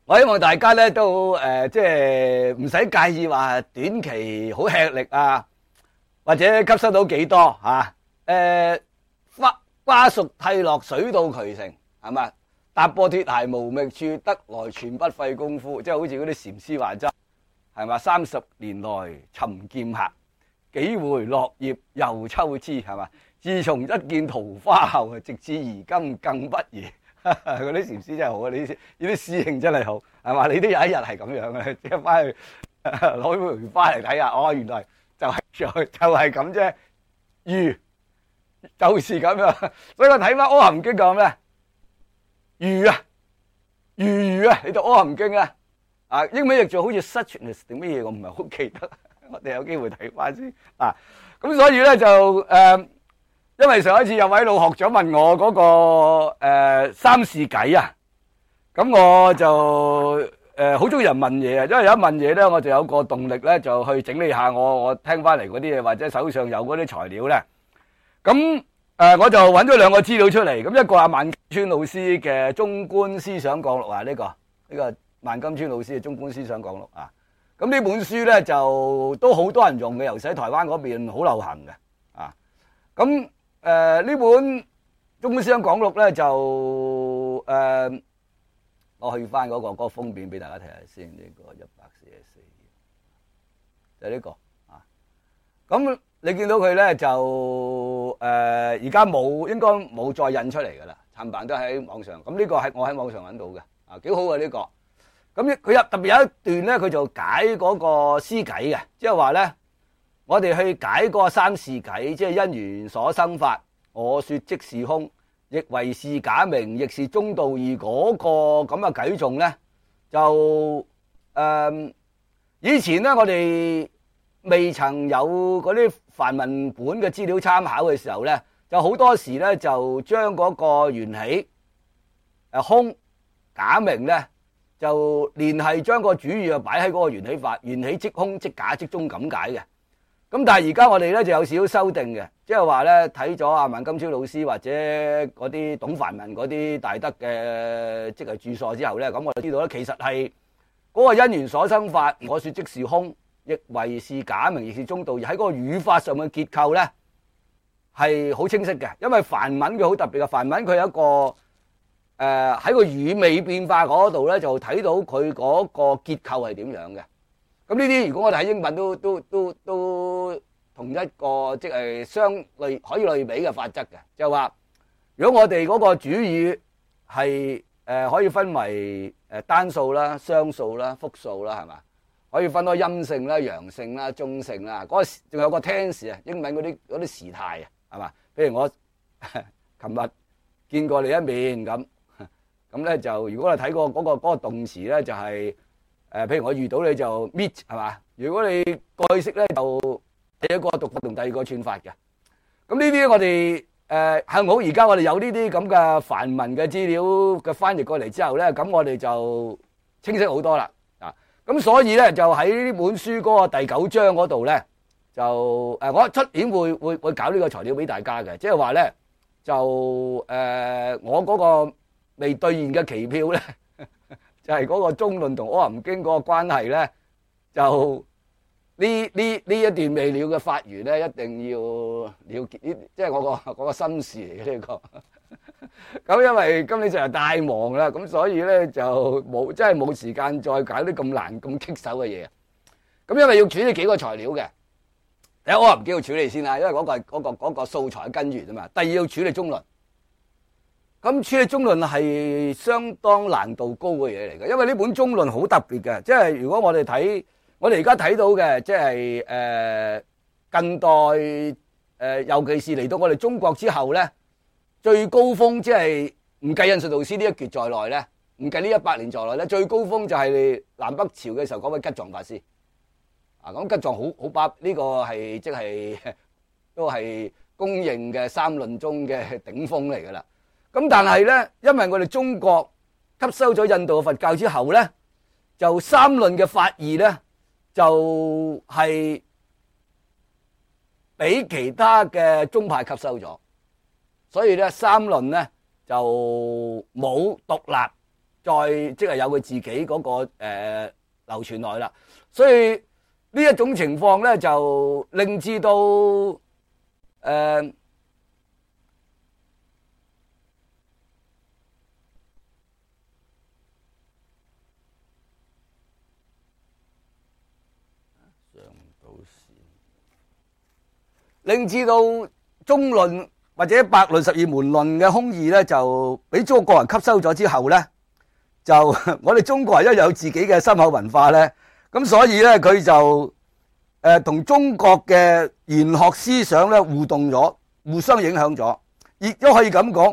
我希望大家咧都即係唔使介意話短期好吃力啊，或者吸收到幾多嚇。瓜熟蒂落，水到渠成，係嘛？踏破鐵鞋無覓處，得來全不費功夫。即係好似嗰啲禪師話齋，係嘛？30年來尋劍客，幾回落葉又抽枝，係嘛？自從一見桃花後，直至而今更不如。嗰啲禪師真係好啊！呢啲師兄真係好，係嘛？你都有一日係咁樣嘅，即係翻去攞梅花嚟睇下，哦，原來就係咁啫，如就是咁樣。所以我睇翻《阿含經》講咩？如啊，如啊，你讀《阿含經》啊，英文譯做好似 suchness 定乜嘢，我唔係好記得，我哋有機會睇翻先啊。咁所以咧就因為上一次有位老學長問我嗰個三事偈啊，咁我就好中意人問嘢啊，因為有一問嘢咧，我就有個動力咧，就去整理下我聽翻嚟嗰啲嘢，或者手上有嗰啲材料咧。咁我就揾咗兩個資料出嚟，咁一個係萬金川老師嘅《中觀思想講錄》啊，呢個萬金川老師嘅《中觀思想講錄》啊。咁呢本書咧就都好多人用嘅，尤其喺台灣嗰邊好流行嘅啊。咁呢本《中觀思想講錄》咧就我去翻嗰個封面俾大家睇下先，呢個144頁就係呢個啊。咁你見到佢咧就而家應該冇再印出嚟噶啦，殘版都喺網上。咁呢個係我喺網上揾到嘅啊，幾好啊呢個。咁佢特別有一段咧，佢就解嗰個詩偈嘅，即係話咧，我哋去解嗰個三事偈，即係因緣所生法，我說即是空，亦為是假名，亦是中道義嗰個咁嘅偈頌咧，就以前咧我哋未曾有嗰啲梵文本嘅資料參考嘅時候咧，就好多時咧就將嗰個緣起空假名咧，就連係將個主語啊擺喺嗰個緣起法，緣起即空即假即中咁解嘅。咁但係而家我哋咧就有少少修訂嘅，即係話咧睇咗阿萬金超老師或者嗰啲懂梵文嗰啲大德嘅即係注疏之後咧，咁我就知道咧，其實係嗰個因緣所生法，我說即是空，亦為是假名，亦是中道義，喺嗰個語法上嘅結構咧係好清晰嘅。因為梵文佢好特別嘅，梵文佢有一個喺個語尾變化嗰度咧，就睇到佢嗰個結構係點樣嘅。咁呢啲如果我哋喺英文都同一個即係相類可以類比嘅法則嘅，就係話如果我哋嗰個主語係可以分為單數啦、雙數啦、複數啦，係嘛？可以分開陰性啦、陽性啦、中性啦。嗰個仲有個 tense 啊，英文嗰啲時態啊，係嘛？譬如我琴日見過你一面咁咧，就如果我睇過嗰個動詞咧，就係譬如我遇到你就 meet 係嘛？如果你過去式咧，就第一個讀法同第二個串法嘅。咁呢啲我哋幸好而家我哋有呢啲咁嘅梵文嘅資料嘅翻譯過嚟之後咧，咁我哋就清晰好多啦。咁所以咧就喺呢本書嗰個第9章嗰度咧，就我出年會搞呢個材料俾大家嘅，即係話咧就我嗰個未兌現嘅期票咧，就係嗰個中論同阿含經嗰個關係咧，就呢一段未了嘅法緣咧，一定要了結，即係我個心事嚟嘅呢個。咁因為今年實在太忙啦，咁所以咧就真係冇時間再搞啲咁難咁棘手嘅嘢。咁因為要處理幾個材料嘅，第一阿含經要處理先啦，因為嗰個係嗰個素材根源啊嘛。第二要處理中論，咁處理中論係相當難度高嘅嘢嚟嘅，因為呢本中論好特別嘅，即係如果我哋而家睇到嘅，即係近代尤其是嚟到我哋中國之後咧。最高峰即係唔計印順導師呢一橛在內咧，唔計呢100年在內咧，最高峰就係南北朝嘅時候嗰位吉藏法師。啊，咁吉藏好巴呢個係即係都係公認嘅三論中嘅頂峰嚟噶啦。咁但係咧，因為我哋中國吸收咗印度嘅佛教之後咧，就三論嘅法義咧就係俾其他嘅宗派吸收咗。所以咧，三論咧就冇獨立再即係有佢自己嗰個流傳落去啦。所以呢一種情況咧，就令至到令至到中論或者百論十二門論嘅空義咧，就俾中國人吸收咗之後咧，就我哋中國人因為有自己嘅深厚文化咧，咁所以咧佢就同中國嘅玄學思想咧互動咗，互相影響咗，亦都可以咁講，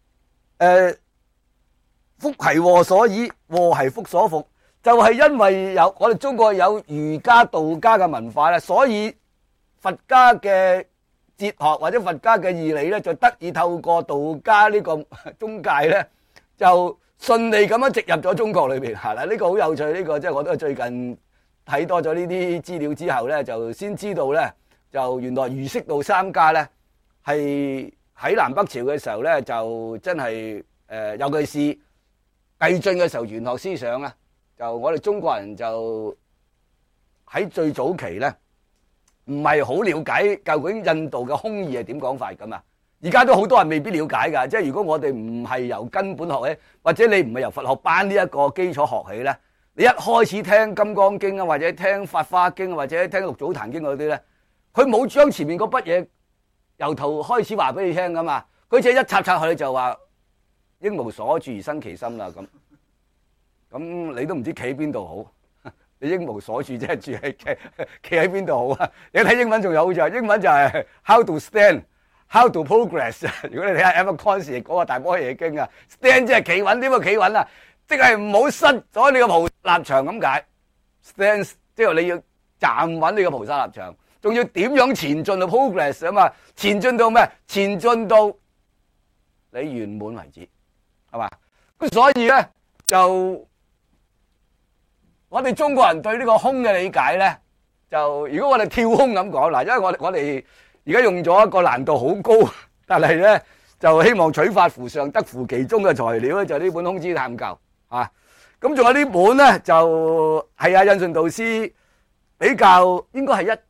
福係禍所依，禍係福所伏，就係因為有我哋中國有儒家、道家嘅文化咧，所以佛家嘅哲學或者佛家嘅義理咧，就得以透過道家呢個中介咧，就順利咁樣植入咗中國裏邊。係啦，呢個好有趣，呢個即係我都係最近睇多咗呢啲資料之後咧，就先知道咧，就原來儒釋道三家咧係喺南北朝嘅時候咧，就真係尤其是魏晉嘅時候，玄學思想咧，就我哋中國人就喺最早期咧，唔係好了解究竟印度嘅空義係點講法噶嘛？而家都好多人未必了解噶。即係如果我哋唔係由根本學起，或者你唔係由佛學班呢一個基礎學起咧，你一開始聽《金剛經》啊，或者聽《法華經》，或者聽《六祖壇經》嗰啲咧，佢冇將前面嗰筆嘢由頭開始話俾你聽噶嘛。佢只係一插插去就話應無所住而生其心啦。咁你都唔知企喺邊度好。你應無所住，即係住喺企喺邊度好啊？你睇英文仲有好就英文就係 how to stand, how to progress。如果你睇下 Emma Concy 嗰個大般若經啊 ，stand 即係企穩，點樣企穩啊？即係唔好失咗你個菩薩立場咁解。stand 即係你要站穩你個菩薩立場，仲要點樣前進到 progress 啊嘛？前進到咩？前進到你圓滿為止，係嘛？咁所以咧就。我哋中國人對呢個空嘅理解咧，就如果我哋跳空咁講嗱，因為我哋而家用咗一個難度好高，但係咧就希望取法乎上，得乎其中嘅材料咧，就呢本《空之探究》啊。咁仲有呢本咧，就係阿印順導師比較應該係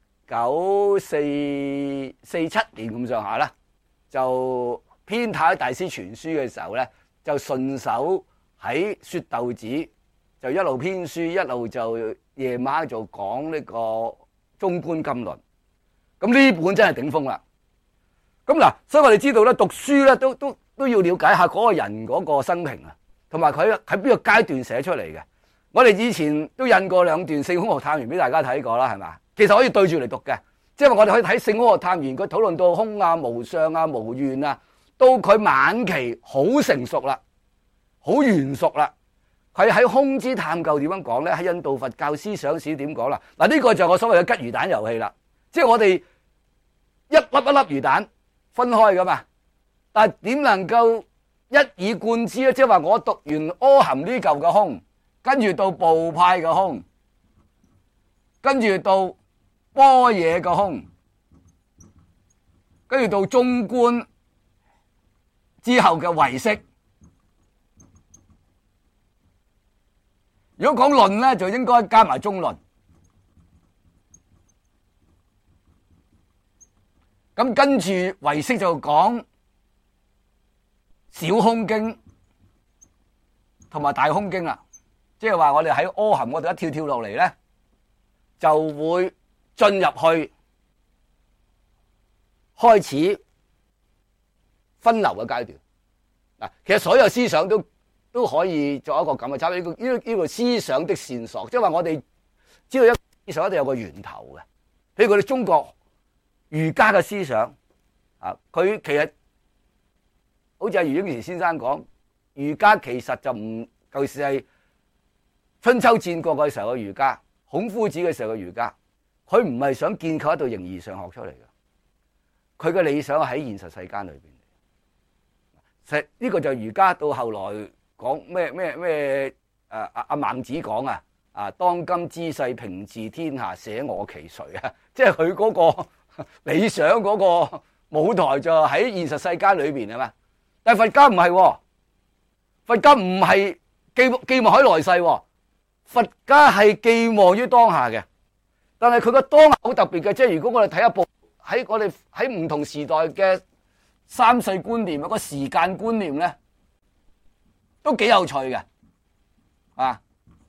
1947年咁上下啦，就編太大師傳書嘅時候咧，就順手喺雪豆子。就一路編書，一路就夜晚就講呢個中觀金論。咁呢本真係頂峰啦。咁嗱，所以我哋知道咧，讀書咧都要了解下嗰個人嗰個生平啊，同埋佢喺邊個階段寫出嚟嘅。我哋以前都印過兩段《性空學探源》俾大家睇過啦，係嘛？其實可以對住嚟讀嘅，即係我哋可以睇《性空學探源》，佢討論到空啊、無相啊、無願啊，到佢晚期好成熟啦，好圓熟啦。佢喺空之探究點樣講咧？喺印度佛教思想史點講啦？嗱，呢個就係我所謂嘅吉魚蛋遊戲啦。即係我哋一粒一粒魚蛋分開噶嘛，但係點能夠一以貫之咧？即係話我讀完阿含呢嚿嘅空，跟住到部派嘅空，跟住到般若嘅空，跟住到中觀之後嘅唯識。如果講論咧，就應該加埋中論。咁跟住唯識就講小空經同埋大空經啦。即係話我哋喺阿含嗰度一跳跳落嚟咧，就會進入去開始分流嘅階段。嗱，其實所有思想都可以做一個咁嘅參考，呢個思想的線索，即係話我哋知道一個思想一定有個源頭嘅。譬如佢哋中國儒家嘅思想啊，佢其實好似阿余英時先生講，儒家其實就唔，尤其是係春秋戰國嘅時候嘅儒家，孔夫子嘅時候嘅儒家，佢唔係想建構一道形而上學出嚟嘅，佢嘅理想喺現實世間裏邊。實呢個就儒家到後來。講咩阿孟子講啊，當今之世平治天下，捨我其誰啊！即係佢嗰個理想嗰個舞台就喺現實世界裏邊啊嘛。但係佛家唔係，佛家唔係寄望喺來世喎。佛家係寄望於當下嘅，但係佢個當下好特別嘅，即係如果我哋睇一部喺我哋喺唔同時代嘅三世觀念，個時間觀念咧，都幾有趣嘅，啊！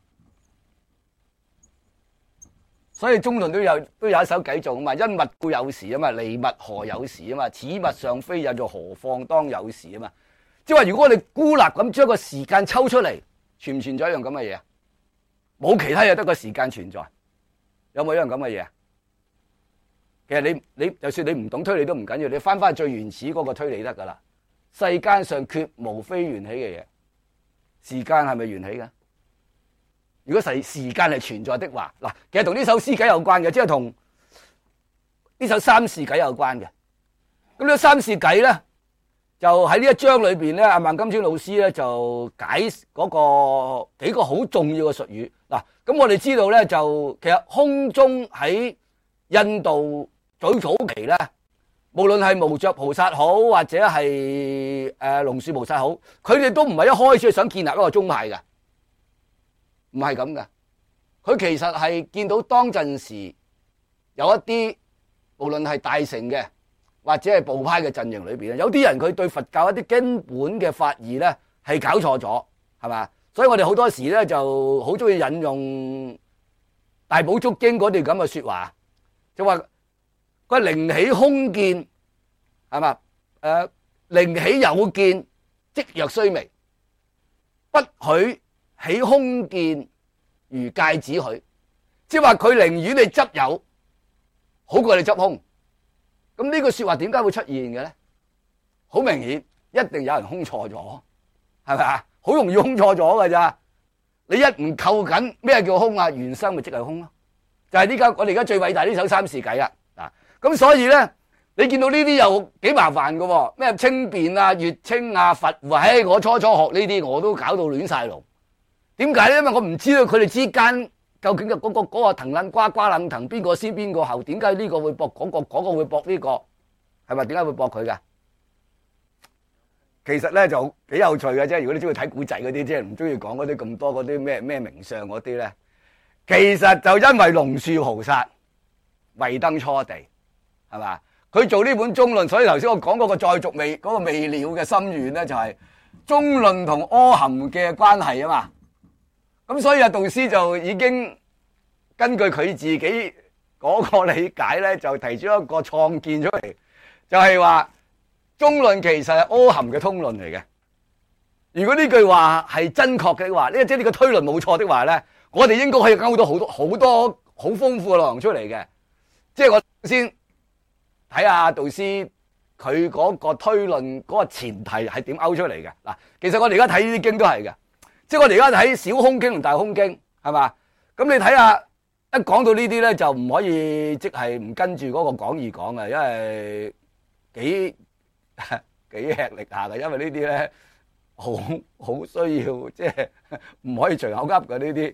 所以中論都有一首偈做啊嘛，因物故有時啊嘛，離物何有時啊嘛，此物尚非有，何況當有時啊嘛。即係話，如果我哋孤立咁將個時間抽出嚟，存唔存在一樣咁嘅嘢？冇其他嘢，得個時間存在，有冇一樣咁嘅嘢？其實你就算你唔懂推理都唔緊要，你翻最原始嗰個推理得噶啦。世間上絕無非緣起嘅嘢，時間係咪緣起嘅？如果時間係存在的話，嗱，其實同呢首詩偈有關嘅，即係同呢首三事偈有關嘅。咁呢三事偈咧，就喺呢一章裏邊咧，阿萬金川老師咧就解嗰個幾個好重要嘅術語。嗱，咁我哋知道咧，就其實空中喺印度最早期咧，無論係無著菩薩好，或者係龍樹菩薩好，佢哋都唔係一開始想建立一個宗派嘅。唔係咁嘅，佢其實係見到當陣時有一啲無論係大乘嘅或者係部派嘅陣營裏邊，有啲人佢對佛教一啲根本嘅法義咧係搞錯咗，係嘛？所以我哋好多時咧就好中意引用《大寶足經》嗰段咁嘅說話，就話佢靈起空見，係嘛？靈起有見，即若須彌，不許起空見如芥子許，即係話佢寧願你執有，好過你執空。咁呢句說話點解會出現嘅咧？好明顯，一定有人空錯咗，係咪啊？好容易空錯咗噶咋？你一唔扣緊咩叫空啊？緣生咪即係空咯，就係呢家我哋而家最偉大呢首三事偈啦。啊，咁所以咧，你見到呢啲又幾麻煩噶，咩清辯啊、月稱啊、佛護，唉，我初學呢啲我都搞到亂晒龍。點解咧？因為我唔知道佢哋之間究竟嘅嗰個藤捻瓜瓜捻藤邊個先邊個後？點解呢個會駁嗰個，嗰個會駁呢個？係咪？點解會駁佢噶？其實咧就幾有趣嘅啫。如果你中意睇古仔嗰啲，即係唔中意講嗰啲咁多嗰啲咩名相嗰啲咧，其實就因為龍樹菩薩慧登初地，係嘛？佢做呢本中論，所以頭先我講嗰個再續未嗰個未了嘅心願咧，就係中論同阿含嘅關係啊嘛。咁所以阿導師就已經根據佢自己嗰個理解咧，就提出一個創建出嚟，就係話中論其實係阿含嘅通論嚟嘅。如果呢句話係真確嘅話，即係呢個推論冇錯的話咧，我哋應該可以講到好多好豐富嘅內容出嚟嘅。即係我先睇下導師佢嗰個推論嗰個前提係點勾出嚟嘅。嗱，其實我哋而家睇呢啲經都係嘅。即係我哋而家睇小空經同大空經，係嘛？咁你睇下，一講到呢啲咧，就唔可以即係唔跟住嗰個講義講嘅，因為幾吃力下嘅。因為呢啲咧好需要，即係唔可以隨口噏嘅呢啲。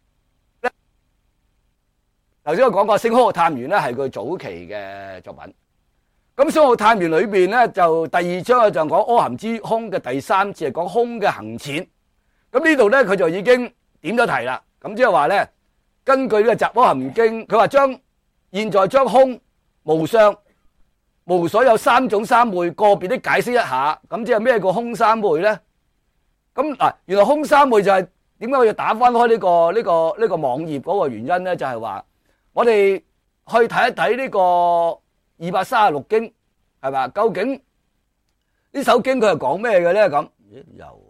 頭先我講過《星空學探源》咧，係佢早期嘅作品。咁《星空學探源》裏邊咧，就第二章就講阿含之空嘅第三次係講空嘅行淺。咁呢度咧，佢就已經點咗題啦。咁即係話咧，根據呢個《集阿含經》，佢話現在將空無相無所有三種三昧個別的解釋一下。咁即係咩叫空三昧咧？咁嗱，原來空三昧就係點解我要打翻開呢個網頁嗰個原因咧？就係話我哋去睇一睇呢個236經係嘛？究竟呢首經佢係講咩嘅咧？咁又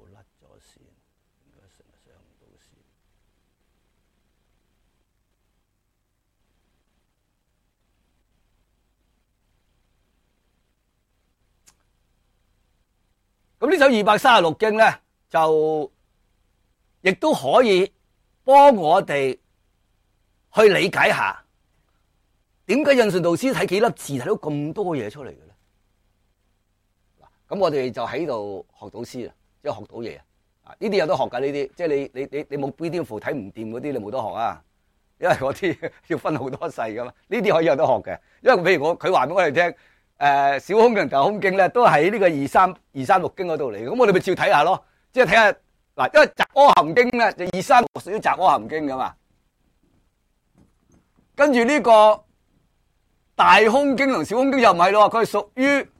咁呢首236經咧，就亦都可以幫我哋去理解下，點解印順導師睇幾粒字睇到咁多嘢出嚟嘅咧？咁我哋就喺度學到詩啦，即係學到嘢啊！呢啲有得學噶，呢啲即係你冇 PDF 睇唔掂嗰啲，你冇得學啊！因為嗰啲要分好多世噶嘛，呢啲可以有得學嘅。因為譬如佢話俾我哋聽。小空經同大空經咧，都喺呢個236經嗰度嚟，咁我哋咪照睇下咯，即係睇下嗱，因為雜阿含經咧就二三六屬於雜阿含經噶嘛，跟住呢個大空經同小空經又唔係咯，佢係屬於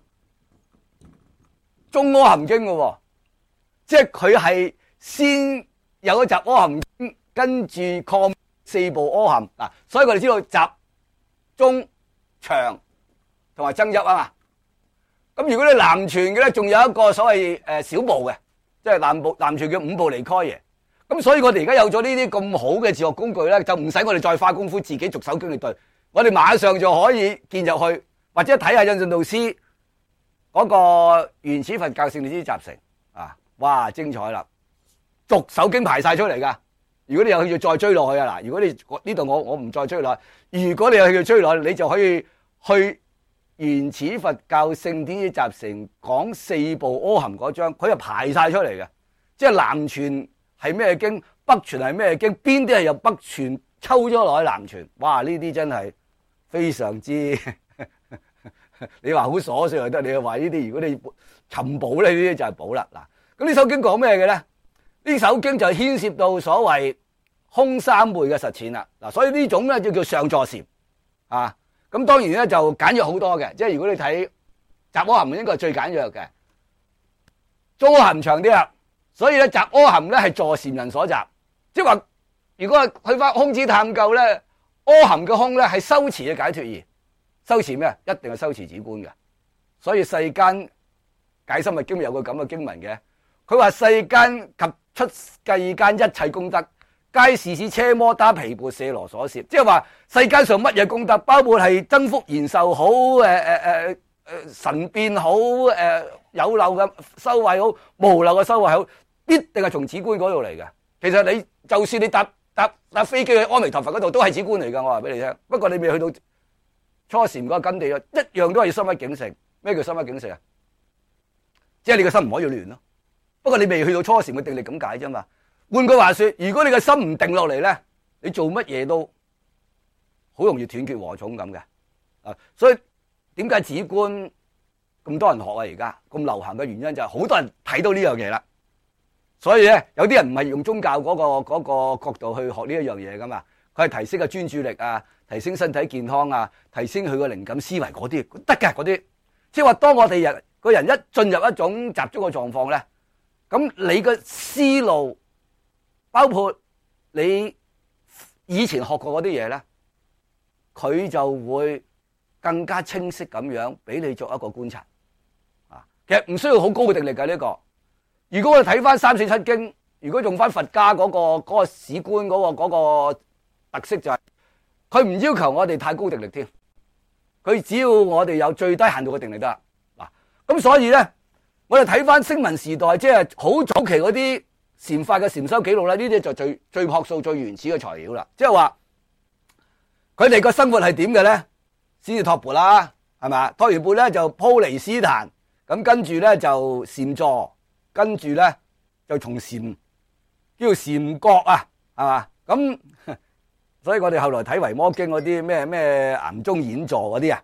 中阿含經嘅，即係佢係先有咗雜阿含經，跟住擴四部阿含嗱，所以我哋知道雜、中、長同埋增一啊嘛。咁如果你南傳嘅咧，仲有一個所謂小部嘅，即係南傳叫五部離開耶。咁所以我哋而家有咗呢啲咁好嘅自學工具咧，就唔使我哋再花功夫自己逐手經去對，我哋馬上就可以見入去，或者睇下印順導師嗰個原始佛教聖典集成啊，哇精彩啦！逐手經排晒出嚟噶。如果你有興趣再追落去啊，嗱，如果你呢度我唔再追落去，如果你有興趣追落去，你就可以去原始佛教聖典集成講四部阿含嗰章，佢就排晒出嚟嘅，即係南傳係咩經，北傳係咩經，邊啲係由北傳抽咗落去南傳，哇！呢啲真係非常之，你話好瑣碎又得，你話呢啲如果你尋寶咧，呢啲就係寶啦。嗱，咁呢首經講咩嘅咧？呢首經就牽涉到所謂空三昧嘅實踐啦。嗱，所以呢種咧就叫上座禪啊。咁當然咧就簡約好多嘅，即係如果你睇雜阿含應該係最簡約嘅，中阿含長啲啦。所以咧雜阿含咧係坐禪人所集，即係話如果去翻空子探究咧，阿含嘅空咧係修持嘅解脫義，修持咩？一定係修持止觀嘅。所以世間解深密經有個咁嘅經文嘅，佢話世間及出世間一切功德，皆是此奢摩他毗缽舍羅所攝，即係話世間上乜嘢功德，包括係增福延壽好，神變好，有漏嘅修慧好，無漏嘅修慧好，必定係從止觀嗰度嚟嘅。其實你就算你搭飛機去阿彌陀佛嗰度，都係止觀嚟噶。我話俾你聽，不過你未去到初禪嗰個根地啊，一樣都係要心一境性。咩叫心一境性啊？即係你個心唔可以亂咯。不過你未去到初禪嘅定力咁解啫嘛。換句話說，如果你個心唔定落嚟咧，你做乜嘢都好容易斷絕和重咁嘅。啊，所以點解止觀咁多人學啊？而家咁流行嘅原因就係好多人睇到呢樣嘢啦。所以咧，有啲人唔係用宗教嗰個角度去學呢一樣嘢噶嘛，佢係提升個專注力啊，提升身體健康啊，提升佢個靈感思維嗰啲得嘅嗰啲。即係話，當我哋個人一進入一種集中嘅狀況咧，咁你嘅思路，包括你以前學過嗰啲嘢咧，佢就會更加清晰咁樣俾你作一個觀察。啊，其實唔需要好高嘅定力嘅呢個。如果我哋睇翻三四七經，如果用翻佛家嗰個史觀嗰個特色就係，佢唔要求我哋太高定力添，佢只要我哋有最低限度嘅定力得啦。嗱，咁所以咧，我哋睇翻聲聞時代，即係好早期嗰啲禪法嘅禪修記錄咧，呢啲就最樸素、最原始嘅材料啦。即係話，佢哋個生活係點嘅咧？先至托缽啦，係咪？托完缽咧就鋪離斯壇，咁跟住咧就禪坐。跟住咧就從禪叫禪覺啊，係嘛？咁所以我哋後來睇《維摩經》嗰啲咩岩中演坐嗰啲啊，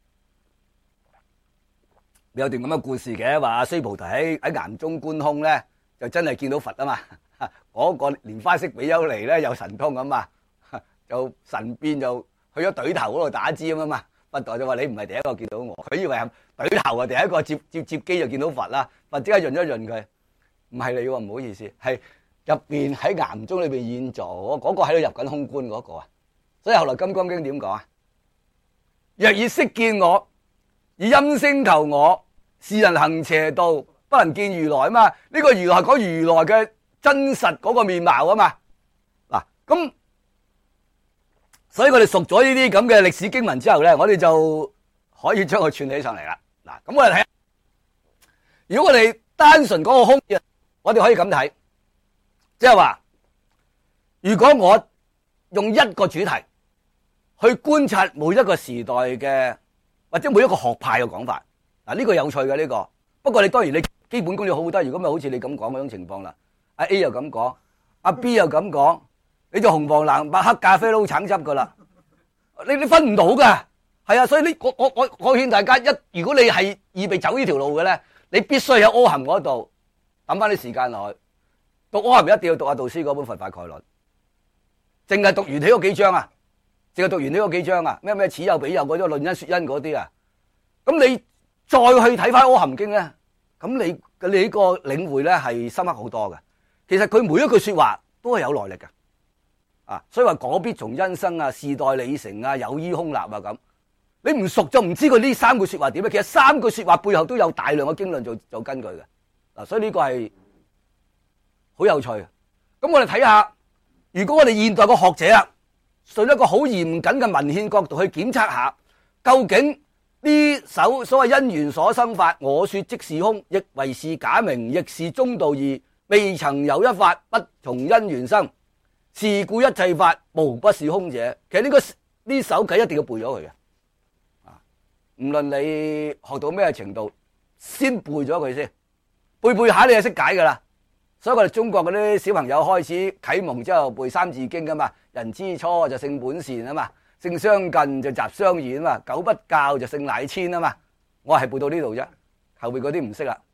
有段咁嘅故事嘅，話須菩提喺岩中觀空咧，就真係見到佛啊嘛。嗰個蓮花色比丘尼咧有神通咁啊，就神變就去咗懟頭嗰度打尖啊嘛。佛陀就話你唔係第一個見到我，佢以為係懟頭啊，第一個接機就見到佛啦。佛即刻潤一潤佢，唔係你喎，唔好意思，係入邊喺岩中裏邊演坐嗰個喺度入緊空觀嗰個啊。所以後來《金剛經》點講啊？若以色見我，以音聲求我，是人行邪道，不能見如來啊嘛。呢個如來講如來嘅真實嗰個面貌啊嘛。嗱，咁。所以我哋熟咗呢啲咁嘅歷史經文之後咧，我哋就可以將佢串起上嚟啦。嗱，咁我哋睇下，如果我哋單純嗰個空，我哋可以咁睇，即係話，如果我用一個主題去觀察每一個時代嘅或者每一個學派嘅講法，嗱，呢個有趣嘅呢個。不過你當然你基本功要好得，如果咪好似你咁講嗰種情況啦，阿 A 又咁講，阿 B 又咁講。你就紅黃藍白黑咖啡撈橙汁噶啦，你分唔到噶，係啊，所以我勸大家如果你係預備走呢條路嘅咧，你必須喺阿含嗰度抌翻啲時間落去， 讀阿含一定要讀阿道師嗰本《佛法概論》，淨係讀完起嗰幾章啊，淨係讀完呢嗰幾章啊，咩此有彼有嗰啲論因說因嗰啲啊，咁你再去睇翻《阿含經》咧，咁你呢個領會咧係深刻好多嘅。其實佢每一句說話都係有內力嘅，啊，所以話果必從因生啊，事待理成啊，有依空立啊咁。你唔熟就唔知佢呢三句說話點咧。其實三句說話背後都有大量嘅經論做根據嘅，嗱，所以呢個係好有趣。咁我哋睇下，如果我哋現代嘅學者啊，順一個好嚴謹嘅文獻角度去檢測下，究竟呢首所謂因緣所生法，我說即是空，亦為是假名，亦是中道義，未曾有一法不從因緣生，是故一切法無不是空者。其實呢首偈一定要背咗佢嘅。唔論你學到咩程度，先背咗佢先，背下你就識解噶啦。所以我哋中國嗰啲小朋友開始啟蒙之後背三字經噶嘛，人之初就性本善啊嘛，性相近就習相遠啊嘛，久不教就性乃遷啊嘛。我係背到呢度啫，後邊嗰啲唔識啦。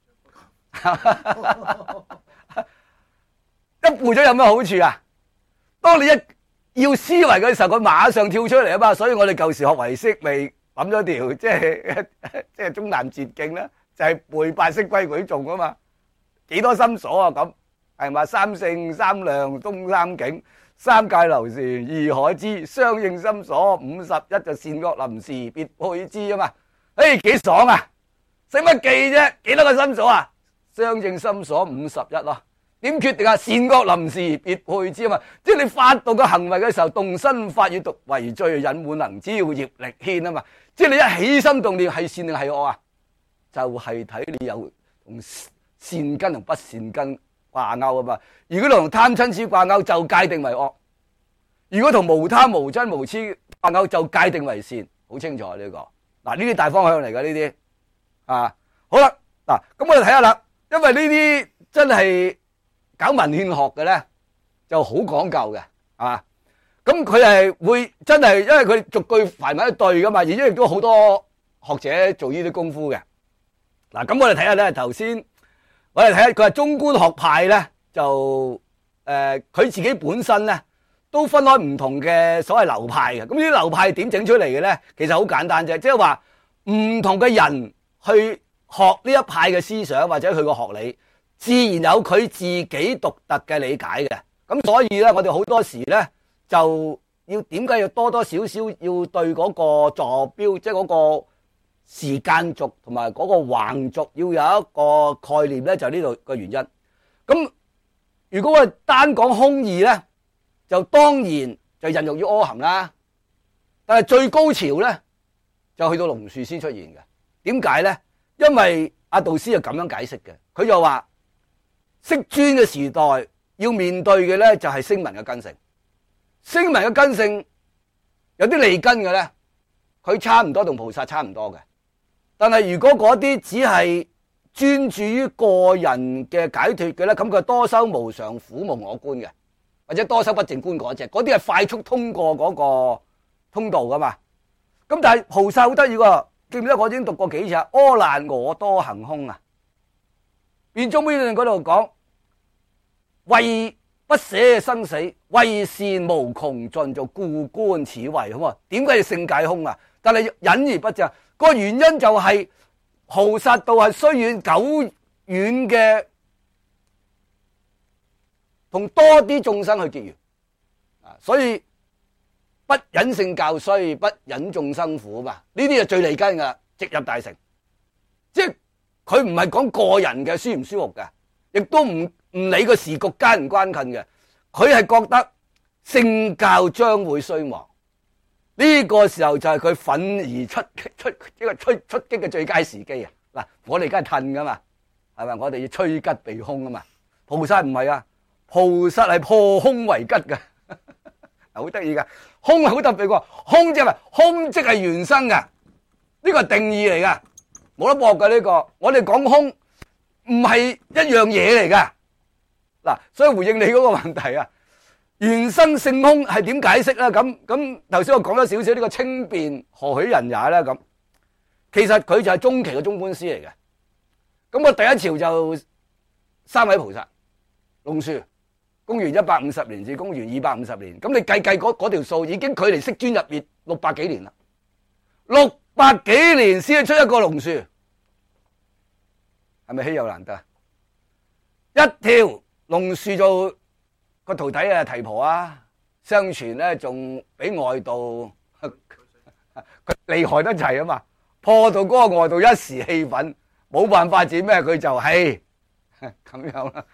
一背咗有咩好處啊？當你一要思維嘅時候，佢馬上跳出嚟啊嘛。所以我哋舊時學唯識未諗咗條即係中南捷徑咧，就係背八識規矩頌啊嘛，幾多心所啊咁，係嘛？三性三量東三境，三界流旋二海之，相應心所51就善惡臨時別配之啊嘛。幾爽啊！使乜記啫？幾多個心所啊？相應心所51咯。點決定啊？善惡臨時別配之啊嘛。即係你發動個行為嘅時候，動身法與毒為最，引滿能招業力牽啊嘛。即係你一起心動念係善定係惡啊？就係睇你有同善根同不善根掛鈎啊嘛。如果同貪嗔痴掛鈎，就界定為惡；如果同無貪無嗔無痴掛鈎，就界定為善。好清楚呢個。嗱，呢啲大方向嚟㗎呢啲啊。好啦，嗱，咁我哋睇下啦，因為呢啲真係搞文獻學嘅咧，就好講究嘅，係嘛？咁佢係會真係，因為佢逐句排埋一對噶嘛，而且亦都好多學者做呢啲功夫嘅。嗱，咁我哋睇下咧，頭先我哋睇下佢係中觀學派咧，就佢自己本身咧都分開唔同嘅所謂流派嘅。咁呢啲流派點整出嚟嘅咧？其實好簡單啫，即係話唔同嘅人去學呢一派嘅思想或者佢個學理，自然有佢自己獨特嘅理解嘅。咁所以咧，我哋好多時咧就要點解要多多少少要對嗰個坐標，即係嗰個時間軸同埋嗰個橫軸要有一個概念咧，就係呢度嘅原因。咁如果我哋單講空義咧，就當然就孕育於阿含啦。但係最高潮咧就去到龍樹先出現嘅。點解咧？因為阿道師係咁樣解釋嘅，佢就話釋尊嘅時代要面對嘅咧就係聲聞嘅根性。聲聞嘅根性有啲利根嘅咧，佢差唔多同菩薩差唔多嘅。但係如果嗰啲只係專注於個人嘅解脫嘅咧，咁佢多修無常苦無我觀嘅，或者多修不淨觀嗰隻，嗰啲係快速通過嗰個通道噶嘛。咁但係菩薩好得意喎，記唔記得我已經讀過幾次啊？阿難我多行空啊，辯中邊嗰度講為不捨生死，為善無窮盡，做故觀此為好啊？點解要性界空啊？但係隱而不證，個原因就係菩薩道係雖遠久遠嘅，同多啲眾生去結緣啊，所以不忍聖教衰，不忍眾生苦啊嘛。呢啲係最利根噶，直入大乘。即係佢唔係講個人嘅舒唔舒服嘅，亦都唔理個時局關唔關近嘅，佢係覺得聖教將會衰亡。呢個時候就係佢憤而出擊嘅最佳時機啊！嗱，我哋梗係褪噶嘛，係咪？我哋要趨吉避凶啊嘛。菩薩唔係啊，菩薩係破空為吉噶，好得意噶。空係好特別喎，空即係空即係原生噶，呢個係定義嚟噶，冇得駁噶呢個。我哋講空唔係一樣嘢嚟噶。嗱，所以回應你嗰個問題啊。原生性空係點解釋咧？咁頭先我講咗少少呢個清辯何許人也咧？咁其實佢就係中期嘅中觀師嚟嘅。咁我第一朝就三位菩薩，龍樹、 公元150年至公元250年，咁你計嗰條數，已經距離釋尊入滅600幾年啦，600幾年先出一個龍樹，係咪稀有難得？一條龍樹做個徒弟啊，提婆啊，相傳咧仲俾外道佢厲害得滯啊嘛，破到嗰個外道一時氣憤，冇辦法子咩，佢就係咁樣啦，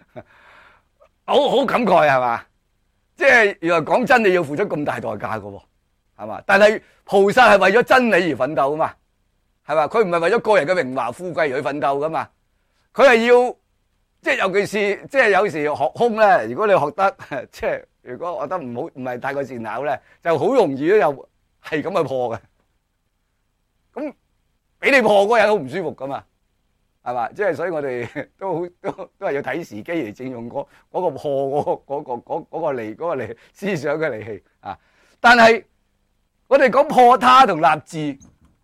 好感慨係嘛？即係原來講真理要付出咁大代價噶喎，係嘛？但係菩薩係為咗真理而奮鬥噶嘛，係嘛？佢唔係為咗個人嘅榮華富貴而去奮鬥噶嘛，佢係要。即係尤其是即係有時學空咧，如果你學得即係如果學得唔係太過善巧咧，就好容易咧又係咁去破嘅。咁俾你破嗰人好唔舒服噶嘛，係嘛？即係所以我哋都係要睇時機嚟正用嗰個破嗰個利思想嘅利器啊。但係我哋講破他同立志，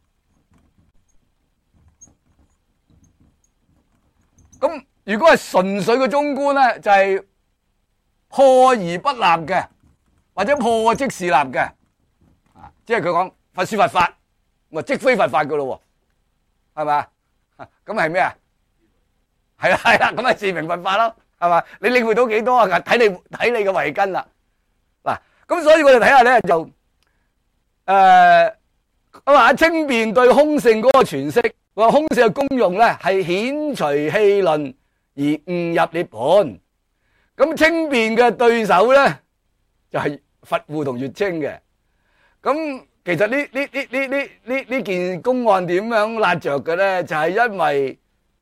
咁。如果係純粹嘅中觀咧，就係破而不立嘅，或者破即是立嘅，啊，即係佢講佛說佛法，咪即非佛法噶咯，係嘛？咁係咩啊？係啦，咁咪自明佛法咯，係嘛？你領會到幾多啊？睇你嘅慧根啦。嗱，咁所以我哋睇下咧，就咁啊，清辯對空性嗰個詮釋，話空性嘅功用咧係遣除戲論。而悟入涅槃，咁清辯嘅對手咧就係佛護同月稱嘅。咁其實呢件公案點樣拉着嘅咧，就係因為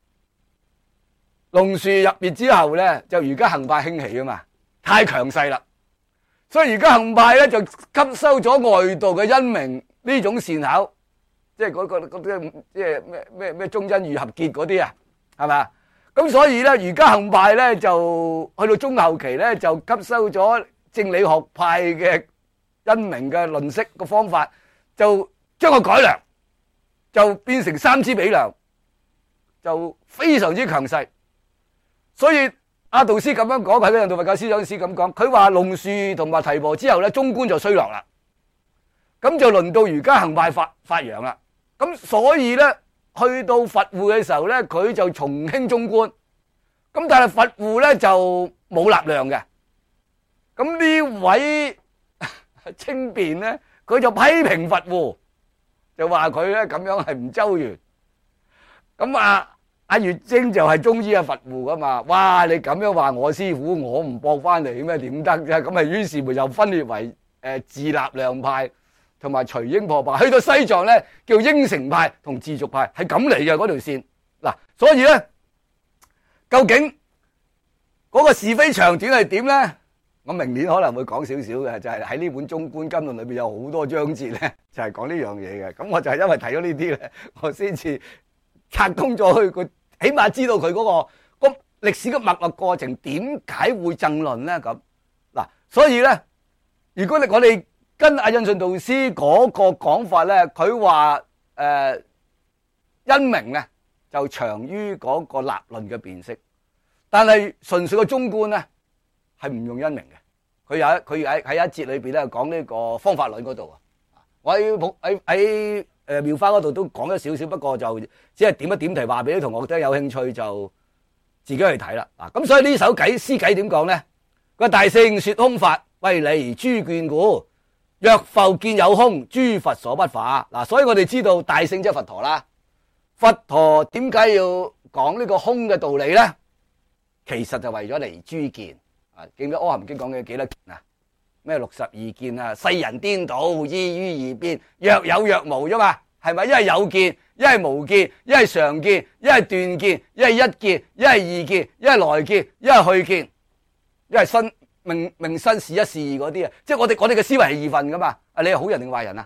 龍樹入滅之後咧，就瑜伽行派興起啊嘛，太強勢啦，所以瑜伽行派咧就吸收咗外道嘅因明呢種善巧，即係嗰啲即係咩中因遇合結嗰啲啊，係嘛？咁所以咧，瑜伽行派咧就去到中後期咧，就吸收咗正理學派嘅因明嘅論釋個方法，就將佢改良，就變成三支比量，就非常之強勢。所以阿道師咁樣講，喺印度佛教思想史咁講，佢話龍樹同埋提婆之後咧，中觀就衰落啦，咁就輪到瑜伽行派發揚啦。咁所以咧。去到佛護嘅時候咧，佢就重興中觀，咁但係佛護咧就冇立量嘅。咁呢位清辯咧，佢就批評佛護，就話佢咧咁樣係唔周圓。咁阿月晶就係中醫嘅佛護噶嘛，哇！你咁樣話我師傅，我唔駁翻嚟咩點得啫？咁啊，於是乎又分裂為自立量派。同埋隨應破派，去到西藏咧叫應成派同自續派，係咁嚟嘅嗰條線。嗱，所以咧究竟嗰個是非長短係點咧？我明年可能會講少少嘅，就係喺呢本《中觀金論》裏邊有好多章節咧，就係講呢樣嘢嘅。咁我就係因為睇咗呢啲咧，我先至拆通咗佢，起碼知道佢嗰個歷史嘅脈絡過程點解會爭論咧咁。嗱，所以咧，如果我哋跟阿印順導師嗰個講法咧，佢話因明咧就長於嗰個立論嘅辨識，但係純粹嘅中觀咧係唔用因明嘅。佢喺一節裏邊咧講呢個方法論嗰度啊，我喺妙花嗰度都講咗少少，不過就只係點一點題，話俾啲同學都有興趣就自己去睇啦。嗱，咁所以呢首詩偈點講咧？個大聖說空法，為離諸眷故。若復見有空，諸佛所不化。嗱，所以我哋知道大聖即係佛陀啦。佛陀點解要講呢個空嘅道理咧？其實就為咗離諸見。啊，記唔記得《阿含經》講嘅幾多見啊？咩62見啊？世人顛倒，依於二邊，若有若無啫嘛，係咪？一係有見，一係無見，一係常見，一係斷見，一係一見，一係二見，一係來見，一係去見，一係身。明身是一是二嗰啲啊，即係我哋嘅思維係二分噶嘛。啊，你係好人定壞人啊？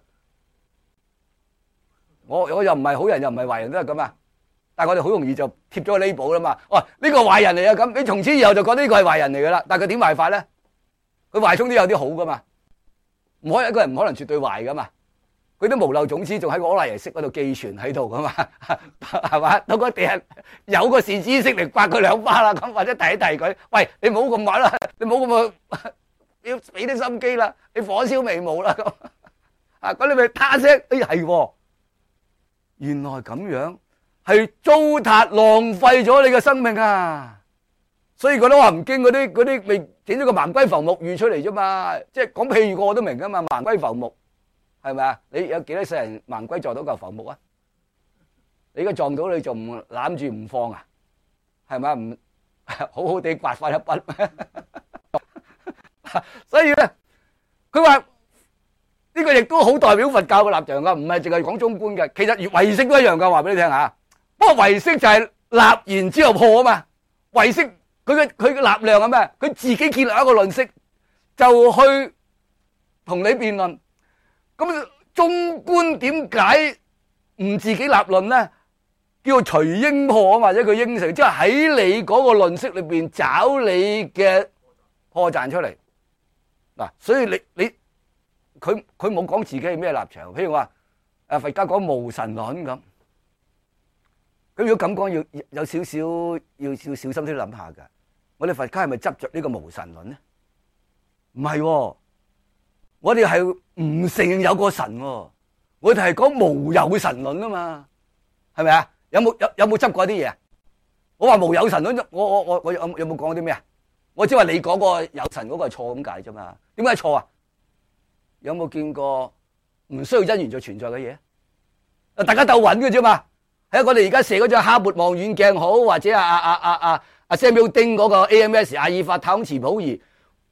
我又唔係好人又唔係壞人都係咁啊。但係我哋好容易就貼咗個 label 啦嘛。哇，呢個壞人嚟啊，咁你從此以後就覺得呢個係壞人嚟噶啦。但係佢點壞法咧？佢壞中都有啲好噶嘛。唔可以一個人唔可能絕對壞噶嘛。 佢啲無漏種子仲喺個阿賴耶識嗰度寄存喺度噶嘛，係嘛？到嗰第日有個善知識嚟刮佢兩巴啦，咁或者提一提佢，喂，你唔好咁玩啦，你唔好咁要俾啲心機啦，你火燒眉毛啦咁，咁你咪他聲，係，原來咁樣係糟蹋浪費咗你嘅生命啊！所以覺得話唔經嗰啲咪整咗個盲龜浮木魚出嚟啫嘛，即係講譬喻個我都明噶嘛，盲龜浮木。係咪啊？你有幾多世人盲龜撞到嚿浮木啊？你而家撞到你仲唔攬住唔放啊？係咪啊？唔好好地刮翻一筆。所以咧，佢話呢個亦都好代表佛教嘅立場噶，唔係淨係講中觀嘅。其實唯識都一樣噶，話俾你聽下。不過唯識就係立完之後破啊嘛。唯識佢嘅立量係咩？佢自己建立一個論式，就去同你辯論。咁中觀點解唔自己立論咧？叫做隨應破啊，或者佢應承，即係喺你嗰個論式裏邊找你嘅破綻出嚟。嗱，所以佢冇講自己係咩立場。譬如話佛家講無神論咁，咁如果咁講要有少少要小心啲諗下噶。我哋佛家係咪執着呢個無神論咧？唔係喎。我哋係唔承認有個神，我哋係講無有神論啊嘛，係咪啊？有冇執過啲嘢啊？我話無有神論，我有冇講啲咩啊？我只係話你講個有神嗰個係錯咁解啫嘛？點解錯啊？有冇見過唔需要因緣就存在嘅嘢？大家鬥揾嘅啫嘛。喺我哋而家射嗰隻哈勃望遠鏡好，或者阿 Samuel 丁嗰個 AMS 阿爾法太空磁譜儀，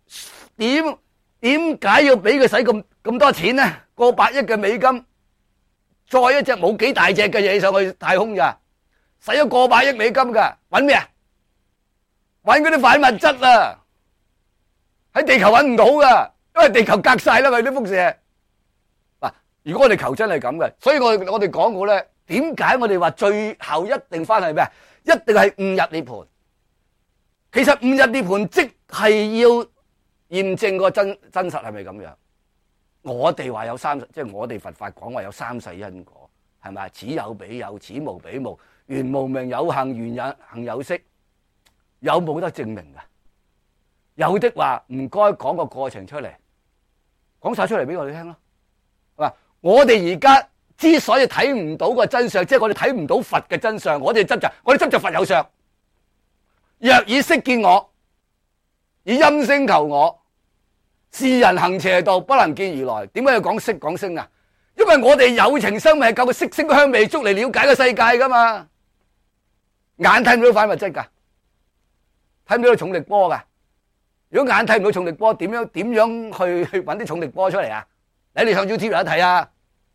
點解要俾佢使咁多錢呢？過百億嘅美金，再一隻冇幾大隻嘅嘢上去太空咋？使咗過百億美金噶，揾咩啊？揾嗰啲反物質啊！喺地球揾唔到噶，因為地球隔晒啦，佢啲輻射。嗱，如果我哋求真係咁嘅，所以我哋講過咧，點解我哋話最後一定翻去咩？一定係悟入涅槃。其實悟入涅槃即係要驗證個真實係咪咁樣？我哋話有即係我哋佛法講話有三世因果，係咪？此有彼有，此無彼無，緣無明，有幸緣有行有識，有冇得證明噶？有的話唔該講個過程出嚟，講晒出嚟俾我哋聽咯。係嘛？我哋而家之所以睇唔到個真相，即係我哋睇唔到佛嘅真相，我哋執着佛有相。若以色見我，以音聲求我，是人行邪道，不能見如來。點解要講色講聲啊？因為我哋有情生命係靠個色聲香味觸嚟了解個世界噶嘛。眼睇唔到反物質噶，睇唔到重力波噶。如果眼睇唔到重力波，點樣去搵啲重力波出嚟啊？你上 YouTube 有得睇啊。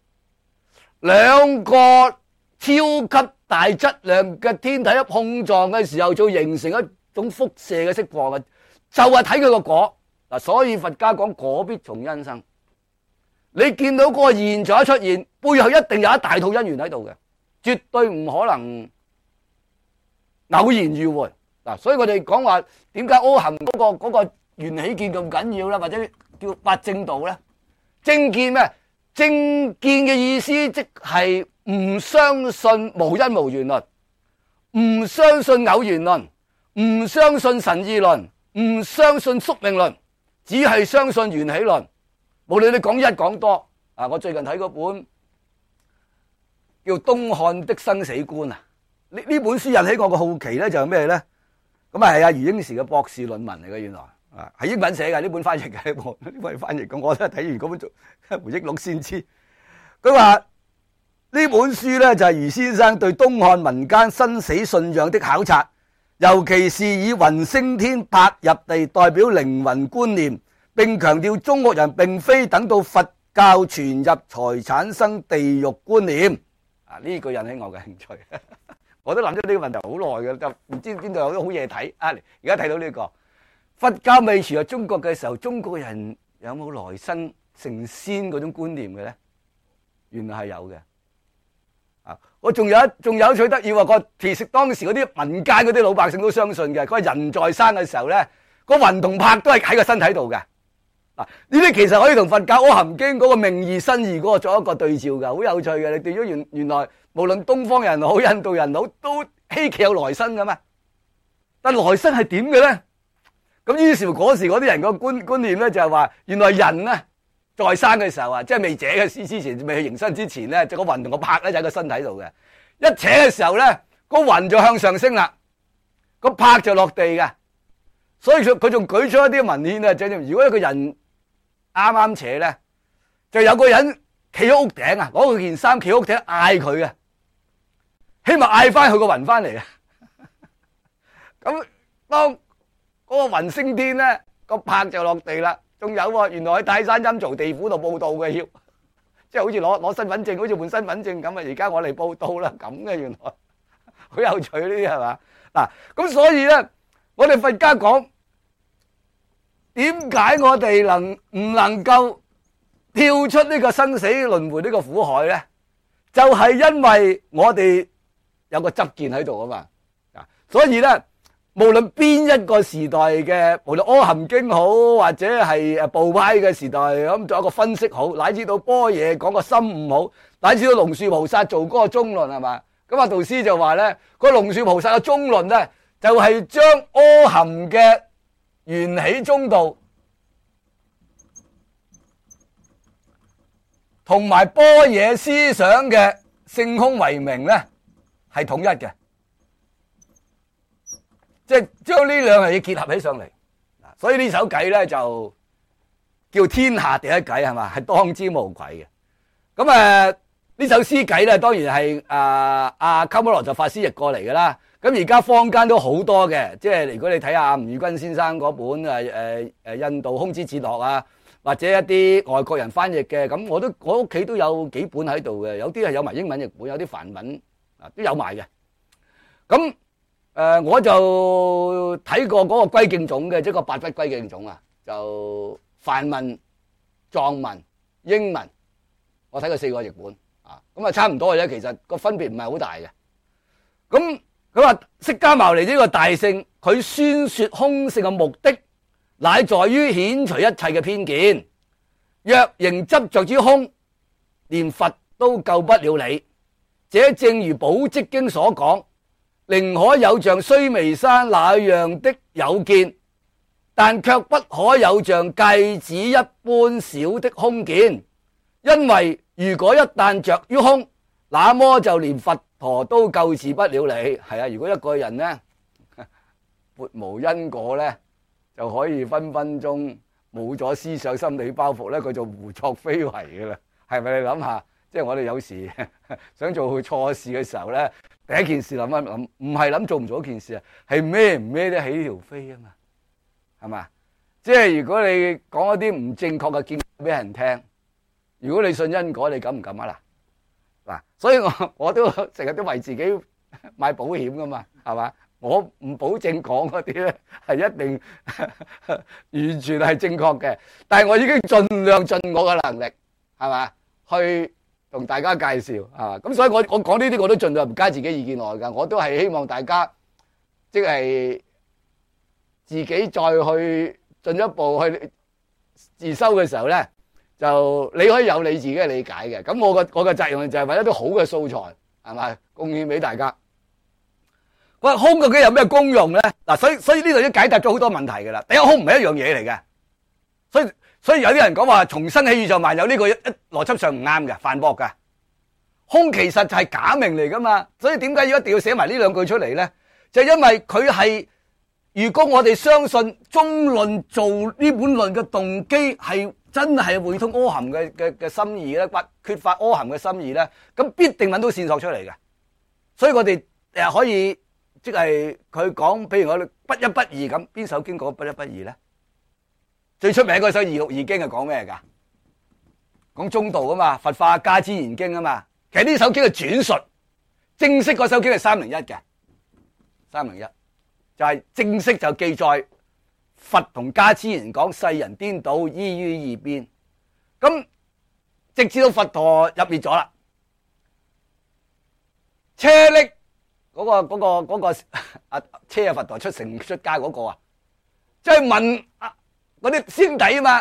兩個超級大質量嘅天體一碰撞嘅時候，就形成一種輻射嘅釋放嘅，就係睇佢個果嗱。所以佛家講果必從因生。你見到嗰個現象一出現，背後一定有一大套因緣喺度嘅，絕對唔可能偶然遇會嗱。所以我哋講話點解阿含嗰個緣起見咁緊要啦，或者叫八正道咧？正見咩？正見嘅意思即係唔相信無因無緣論，唔相信偶然論，唔相信神意論，唔相信宿命論，只係相信緣起論。無論你講一講多啊！我最近睇嗰本叫《東漢的生死觀》啊，呢本書引起我嘅好奇咧，就係咩咧？咁啊係阿余英時嘅博士論文嚟嘅，原來啊係英文寫嘅，呢本翻譯嘅，呢本翻譯嘅，我都係睇完嗰本做回憶錄先知。佢話呢本書咧就係余先生對東漢民間生死信仰的考察，尤其是以雲升天、魄入地代表靈魂觀念，並強調中國人並非等到佛教傳入才產生地獄觀念。啊，呢個引起我嘅興趣。我都諗咗呢個問題好耐嘅，就唔知邊度有啲好嘢睇。啊，而家睇到呢個佛教未傳入中國嘅時候，中國人有冇來生成仙嗰種觀念嘅咧？原來係有嘅。啊，我仲有趣得意喎，其實當時嗰啲民間嗰啲老百姓都相信嘅。佢話人在生嘅時候咧，個魂同魄都係喺個身體度嘅。 嗱，呢啲其實可以同佛教《阿含經》嗰個命義身義嗰個作一個對照噶，好有趣嘅。你對咗原來無論東方人好、印度人好，都希冀有來生噶嘛。但來生係點嘅咧？咁於是乎嗰時嗰啲人個觀念咧就係話，原來人咧在生嘅時候啊，即係未扯嘅之前，未去迎身之前咧，就個魂同個魄咧就喺個身體度嘅。一扯嘅時候咧，個魂就向上升啦，個魄就落地嘅。所以佢仲舉出一啲文獻啊，就係如果一個人啱啱扯咧，就有個人企喺屋頂啊，攞佢件衫企喺屋頂嗌佢啊，希望嗌翻佢個魂翻嚟啊。咁當嗰個魂升天咧，個魄就落地啦。仲有喎，原來喺泰山陰曹地府度報到嘅，要即係好似攞身份證，好似換身份證咁啊！而家我嚟報到啦，咁嘅原來好有趣呢啲係嘛？嗱，咁所以咧，我哋佛家講點解我哋唔能夠跳出呢個生死輪迴呢個苦海咧？就係因為我哋有個執見喺度啊嘛。啊，所以咧。無論邊一個時代嘅，無論《阿含經》好，或者係部派嘅時代，咁做一個分析好，乃至到般若講個心悟好，乃至到龍樹菩薩做嗰個中論係嘛？咁啊，導師就話咧，個龍樹菩薩嘅中論咧，就係將阿含嘅緣起中道同埋般若思想嘅性空為名咧，係統一嘅。即係將呢兩樣嘢結合起上嚟，所以呢首偈咧就叫天下第一偈係嘛，係當之無愧嘅。咁呢首詩偈咧，當然係阿鳩摩羅什法師譯過嚟噶啦。咁而家坊間都好多嘅，即係如果你睇下吳宇君先生嗰本印度空之哲學啊，或者一啲外國人翻譯嘅，咁我屋企都有幾本喺度嘅，有啲係有埋英文譯本，有啲梵文都有埋嘅。咁我就睇過嗰個歸敬種嘅，即係個八筆歸敬種啊，就梵文、藏文、英文，我睇過4個譯本啊，咁啊差唔多嘅啫，其實個分別唔係好大嘅。咁佢話釋迦牟尼呢個大聖，佢宣說空性嘅目的，乃在於遣除一切嘅偏見。若仍執着於空，連佛都救不了你。這正如《寶積經》所講。寧可有像須彌山那樣的有見，但卻不可有像芥子一般小的空見。因為如果一旦着於空，那麼就連佛陀都救治不了你。係啊，如果一個人呢，撥無因果呢，就可以分分鐘冇咗思想心理包袱呢，佢就胡作非為㗎啦。係咪？你諗下，即係我哋有時想做錯事嘅時候呢，第一件事諗一諗，唔係諗做唔做一件事啊，係孭唔孭得起呢條飛啊嘛，係嘛？即係如果你講一啲唔正確嘅見俾人聽，如果你信因果，你敢唔敢啊？嗱，所以我都成日都為自己買保險噶嘛，係嘛？我唔保證講嗰啲咧係一定完全係正確嘅，但係我已經盡量盡我嘅能力，係嘛，去同大家介紹啊，咁所以我講呢啲我都盡量唔加自己意見落去㗎，我都係希望大家即係自己再去進一步去自修嘅時候咧，就你可以有你自己嘅理解嘅。咁我嘅責任就係為一啲好嘅素材係咪貢獻俾大家。喂，空究竟有咩功用咧？嗱，所以呢度已經解答咗好多問題㗎啦。第一，空唔係一樣嘢嚟嘅，所以有啲人講話重生起宇宙萬有呢個邏輯上唔啱嘅，反駁嘅。空其實就係假名嚟噶嘛，所以點解要一定要寫埋呢兩句出嚟咧？就係因為佢係，如果我哋相信中論做呢本論嘅動機係真係會通阿含嘅心意咧，或缺乏阿含嘅心意咧，咁必定揾到線索出嚟嘅。所以我哋可以即係佢講，譬如我哋不一不二咁，邊首經講不一不二咧？最出名嗰首《二六二經》係講咩噶？講中道啊嘛，佛化家之言經啊嘛。其實呢首經係轉述，正式嗰首經係301嘅，301就係正式就記載佛同家之言講世人顛倒依於二邊，咁直至到佛陀入滅咗啦，車匿嗰個車佛陀出城出家嗰個啊，即係問嗰啲先帝啊嘛，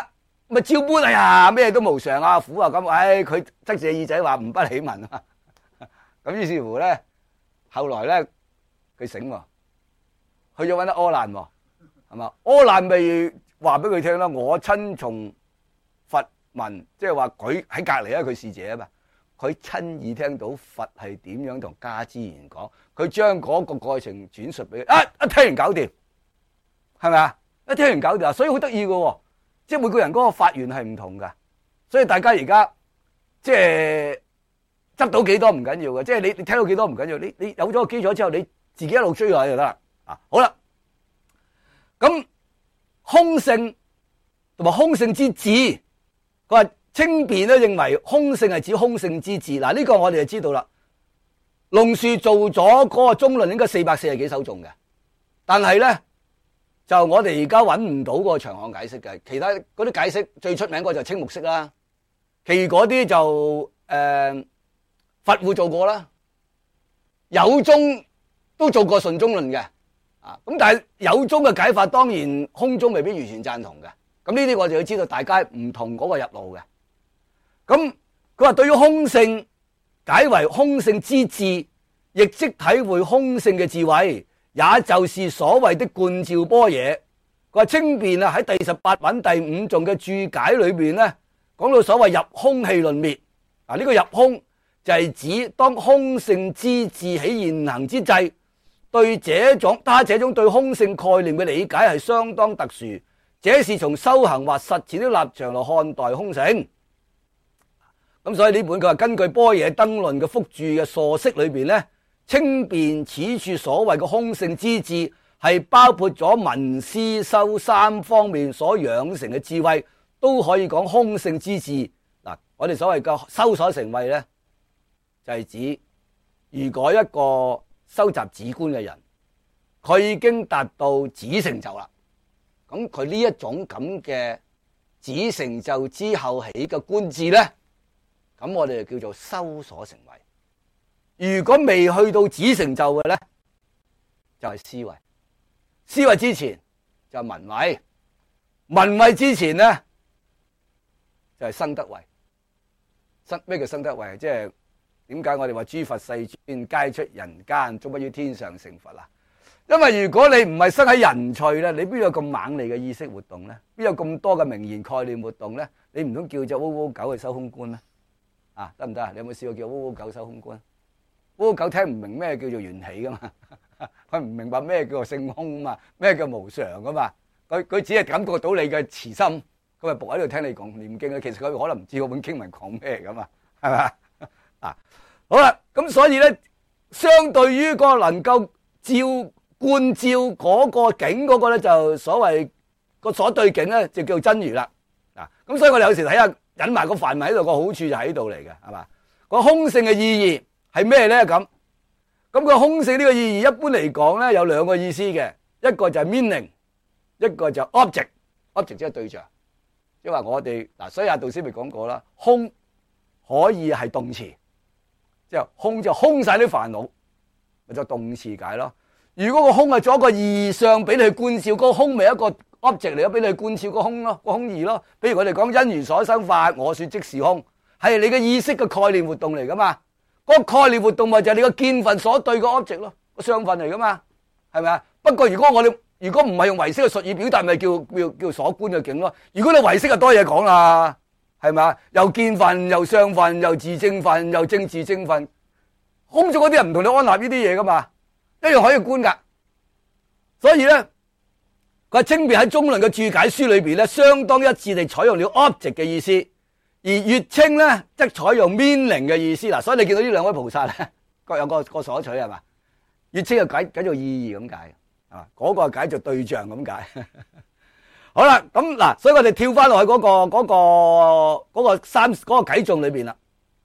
咪照搬，哎呀咩都無常啊，苦啊咁，唉佢側住耳仔話唔不起文啊，咁於是乎咧，後來咧佢醒喎，去咗揾阿柯蘭喎，係嘛？柯蘭咪話俾佢聽啦，我親從佛聞，即係話佢喺隔離啊，佢侍者啊嘛，佢親耳聽到佛係點樣同迦旃延講，佢將嗰個過程轉述俾佢，一聽完搞掂，係咪啊？一聽完搞掂，所以好得意嘅喎。即係每個人嗰個法緣係唔同噶，所以大家而家即係執到幾多唔緊要嘅，即係你聽到幾多唔緊要，你有咗個基礎之後，你自己一路追落去就得啦。啊，好啦，咁空性同埋空性之智，佢話清辯咧認為空性係指空性之智。嗱，呢個我哋就知道啦。龍樹做咗嗰個中論應該440幾首頌嘅，但係咧。就我哋而家揾唔到個長項解釋嘅，其他嗰啲解釋最出名嗰就青木式啦，其餘嗰啲就佛護做過啦，有宗都做過順中論嘅，啊咁但係有宗嘅解法當然空宗未必完全贊同嘅，咁呢啲我就要知道大家唔同嗰個入路嘅。咁佢話對於空性解為空性之智，亦即體會空性嘅智慧。也就是所謂的觀照般若。佢話清辯啊喺第18品第5頌嘅注解裏邊咧，講到所謂入空氣論滅。啊，呢個入空就係指當空性之智起現行之際，對這種對空性概念嘅理解係相當特殊。這是從修行或實踐的立場來看待空性。咁所以呢本佢話根據般若燈論嘅附注嘅疏釋裏邊咧。清辯此處所謂嘅空性之智，係包括咗聞思修3方面所養成嘅智慧，都可以講空性之智。嗱，我哋所謂嘅修所成慧咧，就係指如果一個收集止觀嘅人，佢已經達到止成就啦，咁佢呢一種咁嘅止成就之後起嘅觀智咧，咁我哋就叫做修所成慧。如果未去到止成就嘅咧，就係思維。思維之前就係聞慧，聞慧之前咧就係生得慧。咩叫生得慧？即係點解我哋話諸佛世尊皆出人間，終不於天上成佛啊？因為如果你唔係生喺人趣咧，你邊有咁猛利嘅意識活動咧？邊有咁多嘅名言概念活動咧？你唔通叫隻烏烏狗去收空觀咩？啊，得唔得啊？你有冇試過叫烏烏狗收空觀？烏狗聽唔明咩叫做緣起噶嘛，佢唔明白咩叫做性空嘛，咩叫無常噶嘛，佢只係感覺到你嘅慈心，佢咪伏喺度聽你講念經啊，其實佢可能唔知嗰本經文講咩噶嘛，係咪啊？好啦，咁所以咧，相對於個能夠觀照嗰個境嗰個咧，就所謂個所對境咧，就叫真如啦。啊，咁所以我哋有時睇下引埋個梵文喺度，個好處就喺度嚟嘅，係嘛？個空性嘅意義。係咩咧？咁個空性呢個意義一般嚟講咧有兩個意思嘅，一個就係 meaning， 一個就 object。object 即係對象，即係話我哋嗱，所以阿道師咪講過啦，空可以係動詞，即係空就空晒啲煩惱，咪就動詞解咯。如果個空係做一個意象俾你去觀照，嗰個空咪一個 object 嚟咗，俾你去觀照個空咯，個空義咯。比如我哋講因緣所生法，我說即是空，係你嘅意識嘅概念活動嚟噶嘛。嗰個概念活動咪就係你個見分所對個 object 咯，個相分嚟噶嘛，係咪啊？不過如果唔係用唯識嘅術語表達，咪叫所觀嘅境咯。如果你唯識就多嘢講啦，係咪啊？又見分，又相分，又自證分，又證自證分，空咗嗰啲人唔同你安立呢啲嘢噶嘛，一樣可以觀噶。所以咧，佢清辯喺中論嘅注解書裏邊咧，相當一致地採用了 object 嘅意思。而月清咧，則採用 meaning 嘅意思嗱，所以你見到呢兩位菩薩咧，各有個所取係嘛？月清就解做意義咁解，係嘛？嗰個解做對象咁解。好啦，咁嗱，所以我哋跳翻落去嗰個偈頌裏邊啦。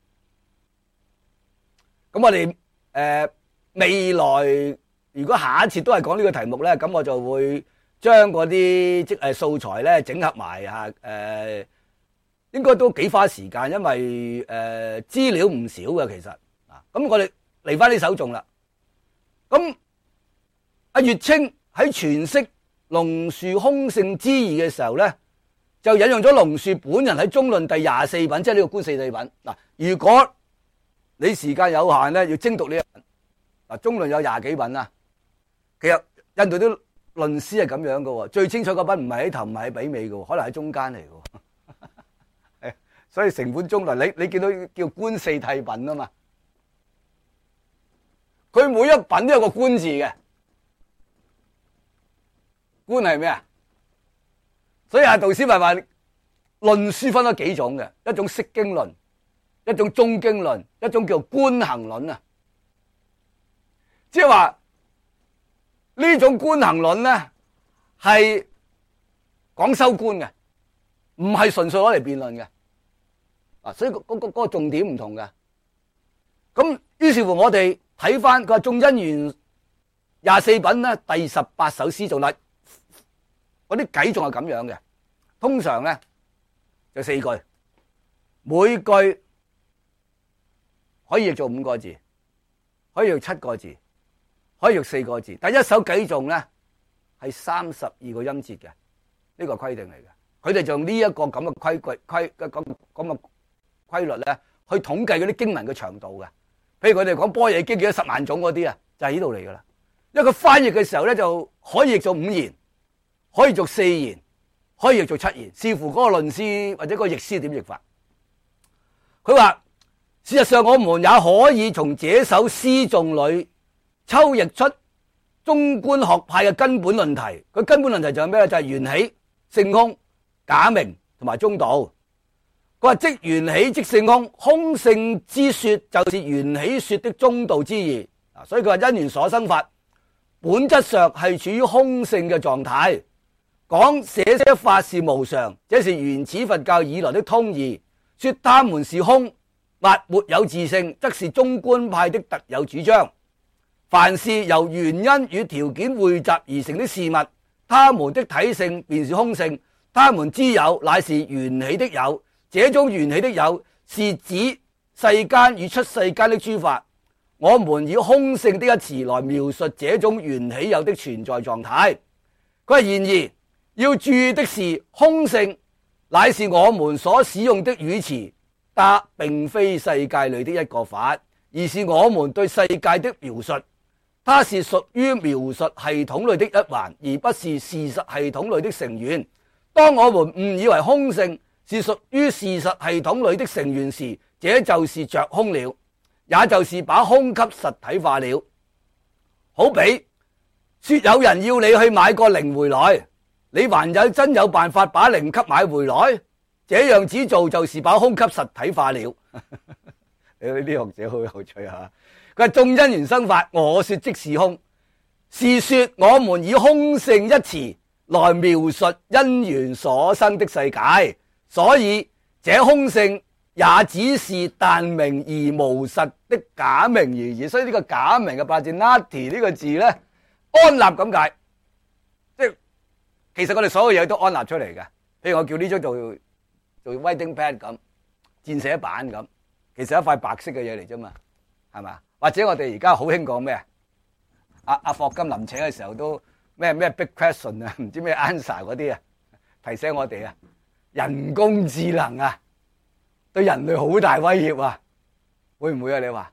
咁我哋未來如果下一次都係講呢個題目咧，咁我就會將嗰啲素材咧整合埋嚇應該都幾花時間，因為資料唔少嘅其實啊。咁我哋嚟翻呢首頌啦。咁阿月清喺詮釋龍樹空性之義嘅時候咧， 就引用咗龍樹本人喺中論第24品，即係呢個觀四諦品。嗱，如果你時間有限咧，要精讀呢一品。嗱，中論有20幾品啦。其實印度啲論師係咁樣嘅，最清楚嗰品唔係喺頭，唔係喺尾嘅，可能喺中間嚟嘅。所以成本中論，你見到叫觀四諦品啊嘛，佢每一品都有個觀字嘅。觀係咩啊？所以阿導師咪話論書分咗幾種嘅，一種釋經論，一種中經論，一種叫觀行論啊。即係話呢種觀行論咧係講修觀嘅，唔係純粹攞嚟辯論嘅。啊，所以嗰個重點唔同嘅。咁於是乎我哋睇翻佢話眾因緣24品咧第18首詩頌啦。嗰啲偈仲係咁樣嘅，通常咧就4句，每句可以譯做5個字，可以譯7個字，可以譯4個字。但一首偈頌咧係32個音節嘅，呢個規定嚟嘅。佢哋就用呢一個咁嘅規律咧，去統計嗰啲經文嘅長度嘅。譬如佢哋講般若經幾多10萬種嗰啲啊，就係呢度嚟噶啦。因為佢翻譯嘅時候咧，就可以譯做5言。可以做4言，可以譯做7言，視乎嗰個論師或者個譯師點譯法。佢話事實上我們也可以從這首詩頌裏抽譯出中觀學派嘅根本論題。佢根本論題就係咩？就係緣起、性空、假名同埋中道。佢話即緣起即性空，空性之說就是緣起說的中道之義。所以佢話因緣所生法本質上係處於空性嘅狀態。講這些法是無常，這是原始佛教以來的通義。說他們是空或沒有自性，則是中觀派的特有主張。凡是由原因與條件匯集而成的事物，他們的體性便是空性，他們之有乃是緣起的有。這種緣起的有是指世間與出世間的諸法。我們以空性的一詞來描述這種緣起有的存在狀態。佢話然而要注意的是，空性乃是我們所使用的語詞，但並非世界裏的一個法，而是我們對世界的描述。它是屬於描述系統裏的一環，而不是事實系統裏的成員。當我們誤以為空性是屬於事實系統裏的成員時，這就是着空了，也就是把空給實體化了。好比說有人要你去買個零回來，你還真有辦法把零給買回來？這樣子做就是把空給實體化了。你呢啲學者好有趣啊！佢話眾因緣生法，我說即是空，是說我們以空性一詞來描述因緣所生的世界，所以這空性也只是但名而無實的假名而已。所以呢個假名嘅Pratityanati呢個字咧，安立咁解，即係其實我哋所有嘢都安立出嚟嘅。譬如我叫呢張做 writing pad 咁，箭寫板咁，其實一塊白色嘅嘢嚟啫嘛，係嘛？或者我哋而家好興講咩？阿霍金臨請嘅時候都咩 big question 啊，唔知咩 answer 嗰啲啊，提醒我哋啊，人工智能啊，對人類好大威脅啊，會唔會啊？你話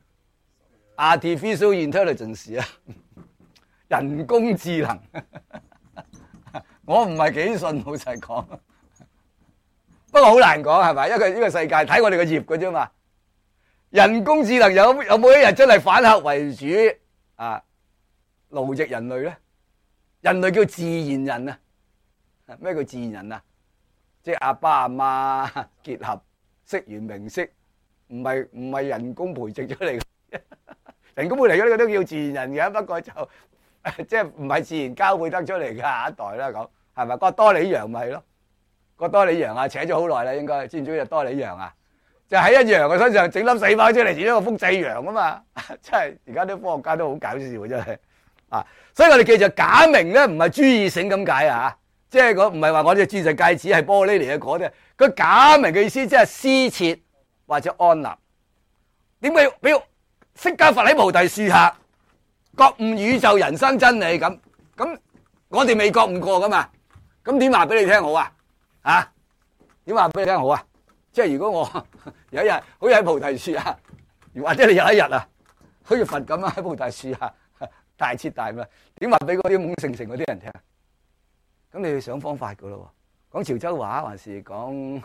artificial intelligence 啊，人工智能，我唔係幾信，老實講。不過好難講係咪？因為呢個世界睇我哋個業嘅啫嘛。人工智能有冇一日真係反客為主啊？奴役人類咧？人類叫自然人啊？咩叫自然人啊？即係阿爸阿媽結合，識完名色，唔係人工培植出嚟嘅。人工培植咗呢個都叫自然人嘅，不過就即係唔係自然交配得出嚟嘅下一代啦。咁係咪？個多利羊咪係咯？個多利羊啊，扯咗好耐啦，應該知唔知隻多利羊啊？就喺一羊嘅身上整粒細胞出嚟，整咗個複製羊啊嘛！真係而家啲科學家都好搞笑，真係啊！所以我哋記住假名咧，唔係諸意醒咁解啊！即係唔係話我哋鑽石戒指係玻璃嚟嘅嗰啲，佢假名嘅意思即係施設或者安立。點解？比如釋迦佛喺菩提樹下覺悟宇宙人生真理咁，我哋未覺悟過噶嘛？咁點話俾你聽好啊？ 啊？點話俾你聽好啊？即係如果我有一日好似喺菩提樹啊，或者你有一日啊，好似佛咁啊喺菩提樹啊大徹大悟，點話俾嗰啲懵成成嗰啲人聽？咁你要想方法噶咯，講潮州話還是講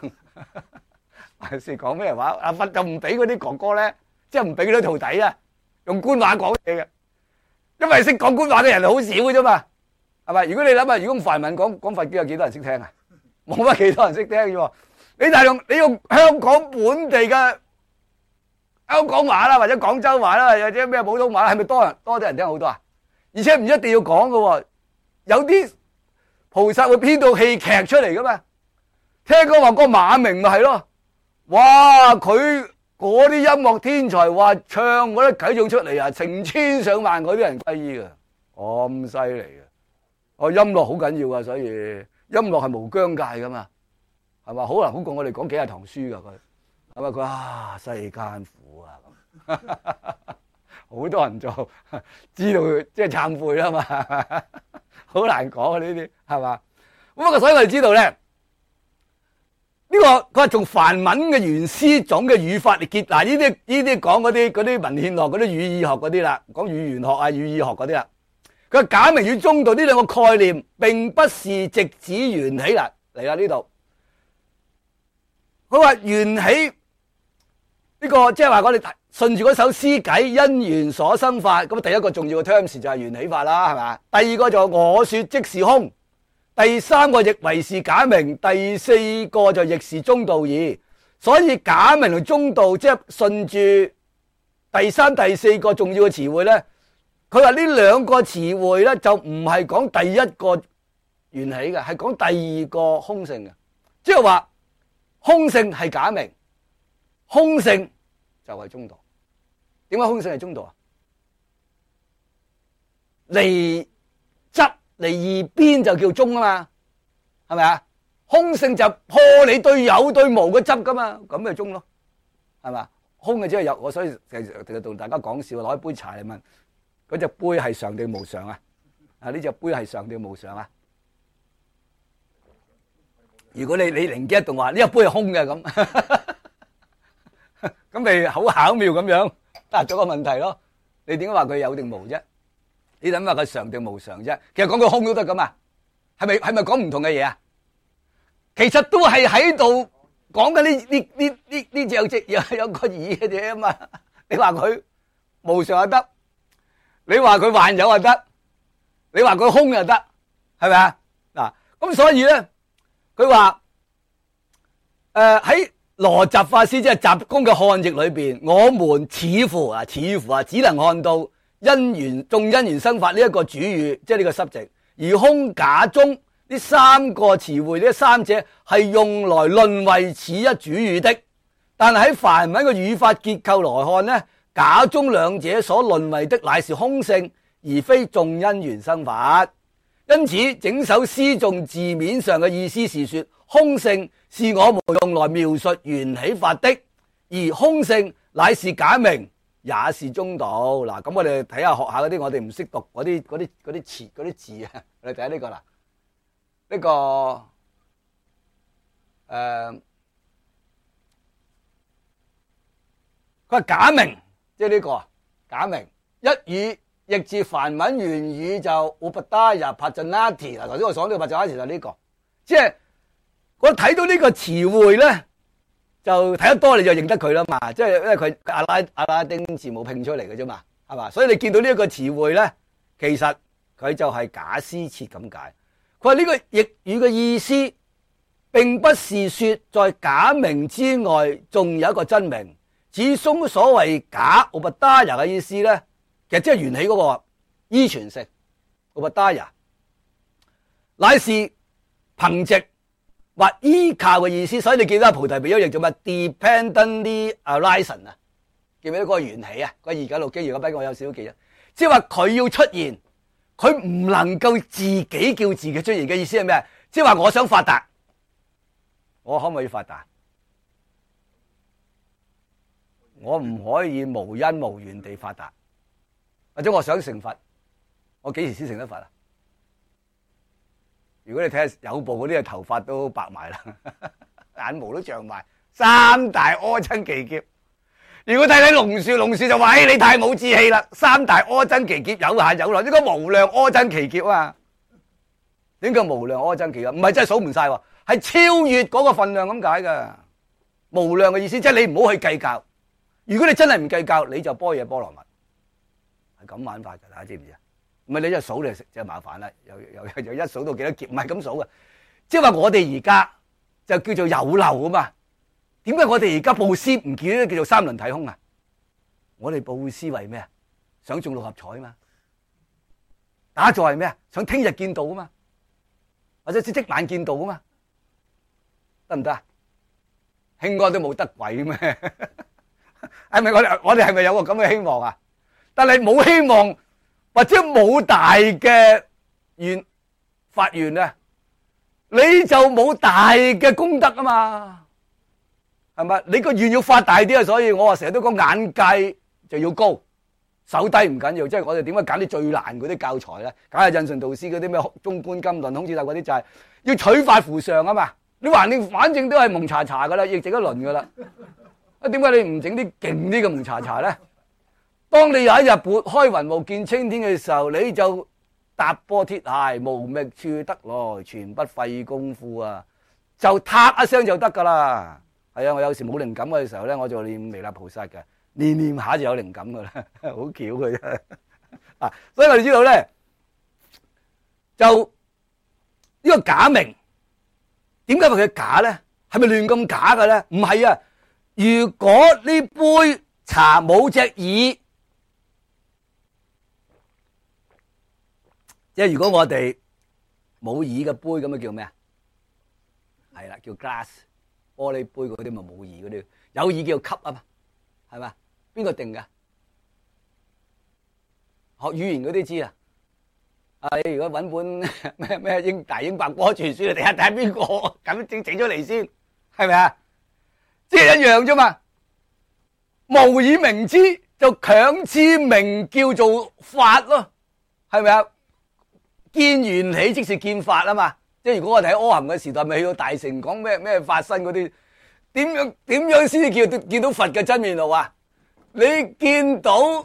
咩話？阿佛就唔俾嗰啲哥哥咧，即係唔俾嗰啲徒弟啊，用官話講嘢嘅，因為識講官話嘅人好少嘅啫嘛，係咪？如果你諗下，如果用梵文講佛經，有幾多人識聽啊？冇乜幾多人識聽嘅喎。你但係你用香港本地嘅香港話啦，或者廣州話啦，或者咩普通話啦，係咪多啲人聽好多啊？而且唔一定要講嘅喎，有啲菩薩會編到戲劇出嚟噶嘛。聽講話個馬明咪係咯，哇！佢嗰啲音樂天才話唱嗰啲偈種出嚟啊，成千上萬嗰啲人皈依嘅，咁犀利嘅。音樂好緊要啊，所以音樂係無疆界噶嘛，係嘛？好難好過我哋講幾廿堂書噶佢，係咪佢啊？世間苦啊咁，好多人就知道即係懺悔啦嘛，好難講啊呢啲係嘛？咁不過所以我哋知道咧，呢個佢係從梵文嘅原詩種嘅語法嚟結。嗱，呢啲講嗰啲文獻學嗰啲語義學嗰啲啦，講語言學啊語義學嗰啲啦。佢假名與中道呢兩個概念，並不是直指緣起啦。嚟啦呢度，佢話緣起呢個即係話我哋順住嗰首詩偈因緣所生法，咁第一個重要嘅 terms 就係緣起法啦，係嘛？第二個就我說即是空，第三個亦為是假名，第四個就亦是中道義。所以假名同中道即係順住第三、第四個重要嘅詞彙咧。佢話呢兩個詞彙咧就唔係講第一個緣起嘅，係講第二個空性嘅，即係話空性係假名，空性就係中道。點解空性係中道啊？離執離二邊就叫中啊嘛，係咪啊？空性就破你對有對無嘅執噶嘛，咁咪中咯，係嘛？空嘅即係有，我所以成日同大家講笑，攞一杯茶嚟問。嗰隻杯係常定無常啊？呢隻杯係常定無常啊？如果你靈機一動話呢一杯係空嘅咁，咁咪好巧妙咁樣答咗個問題咯。你點解話佢有定無啫？你諗下佢常定無常啫？其實講佢空都得噶嘛？係咪講唔同嘅嘢啊？其實都係喺度講緊呢隻有個義嘅嘢啊嘛。你話佢無常就得。你話佢幻有就得，你話佢空就得，係咪啊？嗱，咁所以咧，佢話喺羅什法師即係雜公嘅漢譯裏邊，我們似乎只能看到因緣眾因緣生法呢一個主語，即係呢個濕值，而空假中呢三個詞彙呢三者係用來論為此一主語的，但係喺梵文嘅語法結構來看呢。假中兩者所論為的乃是空性，而非眾因緣生法。因此，整首詩頌字面上嘅意思是說，空性是我們用來描述緣起法的，而空性乃是假名，也是中道。嗱，咁我哋睇下學下嗰啲我哋唔識讀嗰啲詞嗰啲字啊，我哋睇下呢個啦，呢個佢係假名。即係呢個假名，一語譯自梵文原語就 Upadaya Pajanati。嗱，頭先我講呢個 Pajanati 就係呢個，即係我睇到呢個詞彙咧，就睇得多你就認得佢啦嘛。即係因為佢阿拉丁字母拼出嚟嘅啫嘛，係嘛？所以你見到呢一個詞彙咧，其實佢就係假施設咁解。佢話呢個譯語嘅意思，並不是說在假名之外仲有一個真名。至終所謂假 Upadaya 嘅意思咧，其實即係緣起嗰個依存性 Upadaya， 乃是憑藉或依靠嘅意思。所以你記得菩提比丘譯做乜 dependently arising 啊？記唔記得嗰個緣起啊？嗰296經295我有少少記得，即係話佢要出現，佢唔能夠自己叫自己出現嘅意思係咩？即係話我想發達，我可唔可以發達？我唔可以無因無緣地發達，或者我想成佛，我幾時先成得佛啊？ 如果你睇下有部嗰啲嘅頭髮都白埋啦，眼毛都長埋，三大柯真奇劫。如果睇睇龍樹就話：你太冇志氣啦！三大柯真奇劫有限有來，呢個無量柯真奇劫啊！點解無量柯真奇劫？唔係真係數唔晒喎，係超越嗰個份量咁解噶。無量嘅意思即係你唔好去計較。如果你真係唔計較，你就般若波羅蜜，係咁玩法噶，大家知唔知啊？唔係你一數你食就麻煩啦，又一數到幾多劫，唔係咁數嘅。即係話我哋而家就叫做有漏啊嘛。點解我哋而家布施唔見得叫做三輪體空啊？我哋布施為咩啊？想中六合彩啊嘛，打坐係咩啊？想聽日見到啊嘛，或者即晚見到啊嘛，得唔得啊？興安都冇得鬼咩？係咪我哋係咪有個咁嘅希望啊？但係冇希望或者冇大嘅發願啊，你就冇大嘅功德啊嘛。係咪？你個願要發大啲啊，所以我話成日都講眼界就要高，手低唔緊要。即係我哋點解揀啲最難嗰啲教材咧？揀下印順導師嗰啲咩中觀金論、空智達嗰啲，就係要取法乎上啊嘛。你反正都係蒙查查噶啦，亦整一輪噶啦。啊，點解你唔整啲勁啲嘅蒙查查咧？當你有一日撥開雲霧見青天嘅時候，你就踏破鐵鞋無覓處得來，全不費功夫啊！就嗒一聲就得噶啦。係啊，我有時冇靈感嘅時候咧，我就念彌勒菩薩嘅，念下就有靈感噶啦，好巧嘅啫。啊，所以我哋知道咧，就呢個假名，點解話佢假咧？係咪亂咁假嘅咧？唔係啊！如果呢杯茶冇隻耳，即係如果我哋冇耳嘅杯，咁啊叫咩啊？係啦，叫 glass。玻璃杯嗰啲咪冇耳嗰啲，有耳叫吸啊嘛，係嘛？邊個定噶？學語言嗰啲知啊。你如果揾本咩大英百科全書，你睇下邊個咁整咗嚟先，係咪啊？即係一樣啫嘛。無以明之，就強之名叫做法咯，係咪啊？見緣起即是見法啊嘛。即係如果我哋喺阿含嘅時代，咪去到大乘講咩法身嗰啲，點樣先至見到佛嘅真面目啊？你見到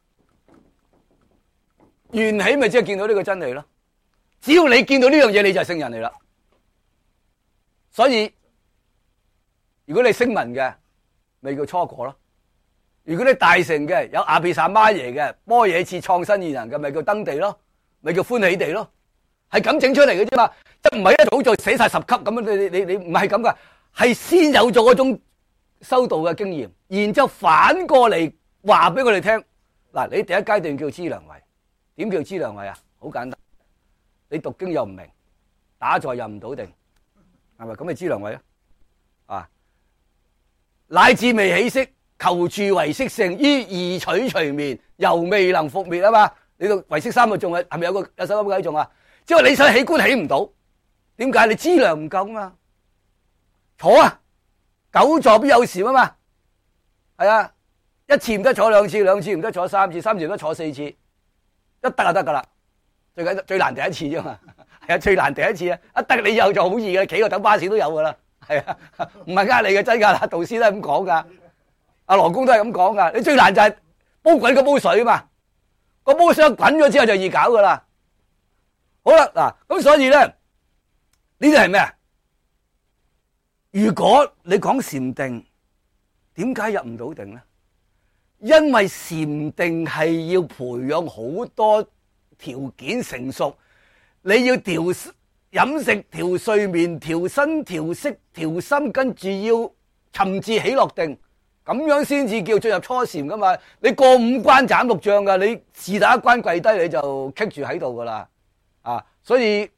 緣起，咪即係見到呢個真理咯。只要你見到呢樣嘢，你就係聖人嚟啦。所以如果你聲聞嘅，咪叫初果咯；如果你大乘嘅，有阿毗薩媽耶嘅，般若智創新現行嘅，咪叫登地咯，咪叫歡喜地咯。係咁整出嚟嘅啫嘛，即係唔係一早就寫晒10級咁樣？你唔係咁噶，係先有咗嗰種修道嘅經驗，然之後反過嚟話俾我哋聽。嗱，你第一階段叫資糧位，點叫資糧位啊？好簡單，你讀經又唔明，打坐又唔到定，係咪咁咪資糧位啊？乃至未起色，求住唯識性，於二取隨眠，猶未能復滅啊嘛。你讀唯識三個頌係咪有首咁偈頌啊？即係你想起觀起唔到，點解？你資糧唔夠啊嘛。坐啊，久坐必有禪啊嘛。係啊，一次唔得坐兩次，兩次唔得坐三次，三次唔得坐4次，一得就得噶啦。最難第一次啫嘛。係啊，最難第一次啊，一得你以後就好易嘅，企個等巴士都有噶啦。係啊，唔係呃你嘅，真噶啦，導師都係咁講噶，阿羅公都係咁講噶。你最難就係煲滾個煲水啊嘛，個煲水滾咗之後就易搞噶啦。好啦，嗱，咁所以咧，呢啲係咩啊？如果你講禪定，點解入唔到定咧？因為禪定係要培養好多條件成熟，你要調飲食、調睡眠、調身、調息、調心，跟住要沉至喜樂定，咁樣先至叫進入初禪噶嘛。你過5關斬6將噶，你是打一關跪低你就棘住喺度噶啦。啊，所以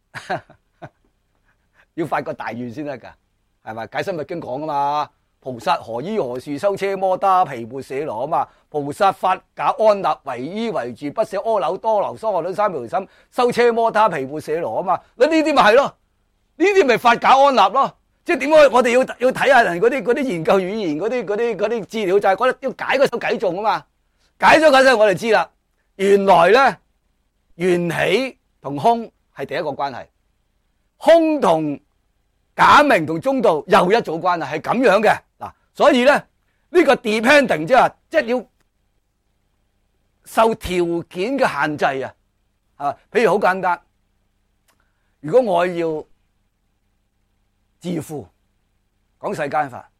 要發個大願先得噶，係咪？解深密經講啊嘛，菩薩何依何樹修車摩他毗缽舍羅啊嘛，菩薩發假安立為依為住，不捨阿耨多羅娑羅三藐三修車摩他毗缽舍羅啊嘛，你呢啲咪係咯？呢啲咪發假安立咯？即係點解我哋要睇下人嗰啲研究語言嗰啲資料，就係覺得要解嗰首偈頌啊嘛，解咗之後我哋知啦，原來咧緣起同空係第一個關係， 空同假名同中道又一組關係，係咁樣嘅嗱。所以咧呢個 depending 即係要受條件嘅限制啊。譬如好簡單，如果我要致富，講世間法，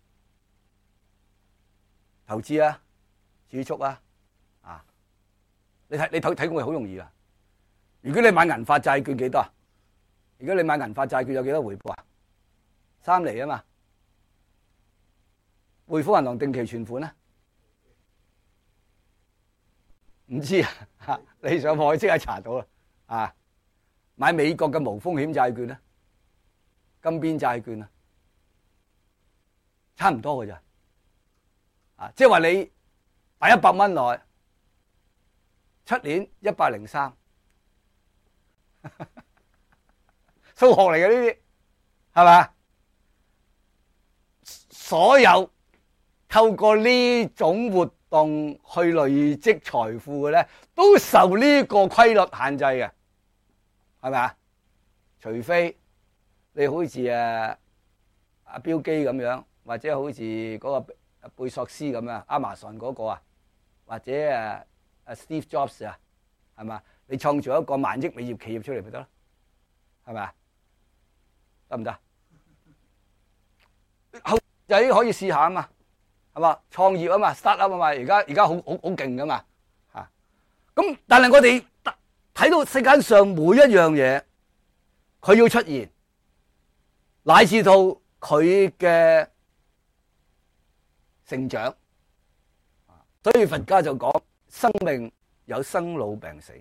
投資啊，儲蓄啊，你睇我好容易啊。如果你買銀發債券幾多啊？如果你買銀發債券有幾多回報啊？3厘啊嘛。匯豐銀行定期存款咧，唔知啊，你上網即刻查到啦。買美國嘅無風險債券咧，金邊債券啊，差唔多㗎咋。即係話你擺100蚊落去，7年103，數學嚟嘅呢啲，係嘛？所有透過呢種活動去累積財富嘅咧，都受呢個規律限制嘅，係咪啊？除非你好似阿標基咁樣，或者好似嗰個貝索斯咁樣，Amazon 嗰個啊，或者Steve Jobs 啊，係嘛？你創造一個萬億美業企業出嚟咪得咯，係咪啊？得唔得？後仔可以試下啊嘛，係嘛？創業啊嘛 ，start up 啊嘛，而家好勁噶嘛嚇。咁但係我哋睇到世界上每一樣嘢，佢要出現，乃至到佢嘅成長，所以佛家就講生命有生老病死，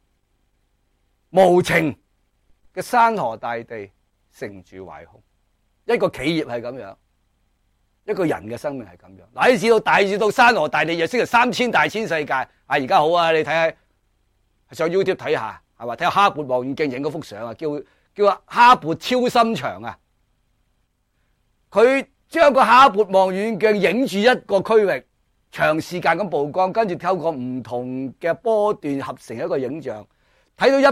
無情嘅山河大地，成住壞空。一個企業係咁樣，一個人嘅生命係咁樣，乃至到大至到山河大地，又升到3000大千世界。而家好啊，你睇下上 YouTube 睇下，係嘛？睇下哈勃望遠鏡影嗰幅相啊，叫哈勃超深長啊。佢將個哈勃望遠鏡影住一個區域，長時間咁曝光，跟住透過唔同嘅波段合成一個影像，睇到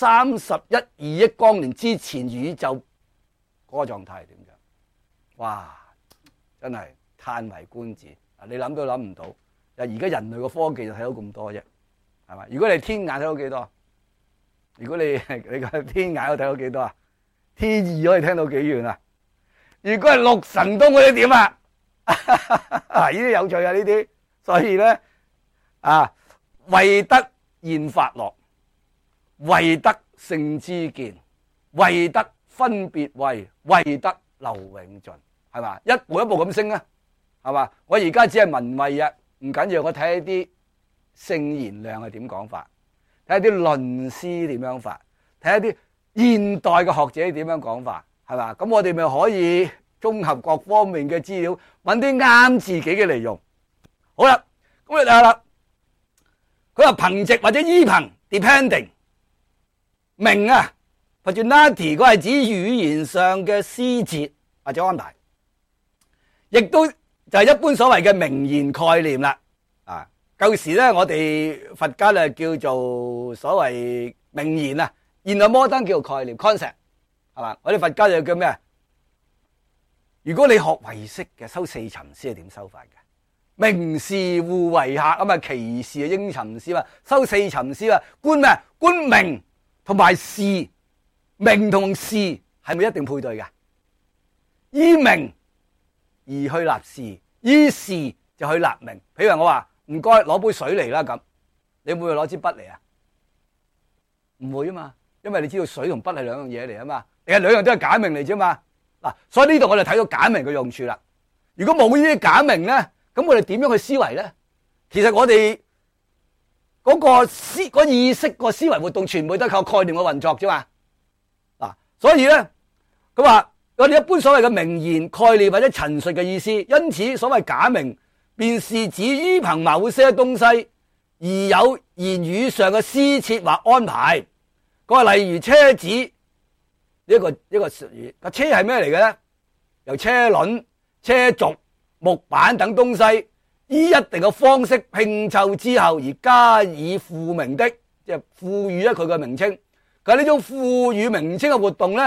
131.2億光年之前宇宙嗰個狀態係點樣？哇！真係嘆為觀止。你諗都諗唔到，而家人類嘅科技就睇到咁多啫，係嘛？如果你天眼睇到幾多？如果你個天眼可以睇到幾多啊？天意可以聽到幾遠啊？如果係六神通嗰啲點啊？呢啲有趣啊！呢啲，所以咧為得現法樂，為得聖知見，為得分別慧，為得流永盡，係嘛？一步一步咁升啊，係嘛？我而家只係文慧啊，唔緊要，我睇一啲聖賢量係點講法，睇一啲論師點樣法，睇一啲現代嘅學者點樣講法，係嘛？咁我哋咪可以綜合各方面嘅資料，揾啲啱自己嘅嚟用。好啦，咁你睇下啦，佢話憑藉或者依憑 depending 名啊 ，personality 嗰係指語言上嘅施設或者安排，亦都就係一般所謂嘅名言概念啦。舊時咧，我哋佛家咧叫做所謂名言啊，現代摩登叫做概念 concept， 係嘛？我哋佛家就叫咩？如果你學唯識嘅，收四尋師係點收法嘅？名士互為客啊嘛，其事應尋師嘛，收四尋師啊，觀咩？觀名同埋事，名同事係咪一定配對嘅？依名而去立事，依事就去立名。譬如話我話唔該攞杯水嚟啦，咁你會唔會攞支筆嚟啊？唔會啊嘛，因為你知道水同筆係兩樣嘢嚟啊嘛，其實兩樣都係假名嚟啫嘛。嗱，所以呢度我哋睇到假名嘅用處啦。如果冇呢啲假名咧，咁我哋點樣去思維咧？其實我哋嗰個意識個思維活動，全部都係靠概念嘅運作啫嘛。嗱，所以咧，佢話我哋一般所謂嘅名言概念或者陳述嘅意思，因此所謂假名，便是指依憑某些東西而有言語上嘅施設或安排。佢話例如車子。一個術語，個車係咩嚟嘅咧？由車輪、車軸、木板等東西，依一定嘅方式拼湊之後而加以賦名的，即係賦予咗佢嘅名稱。佢呢種賦予名稱嘅活動咧，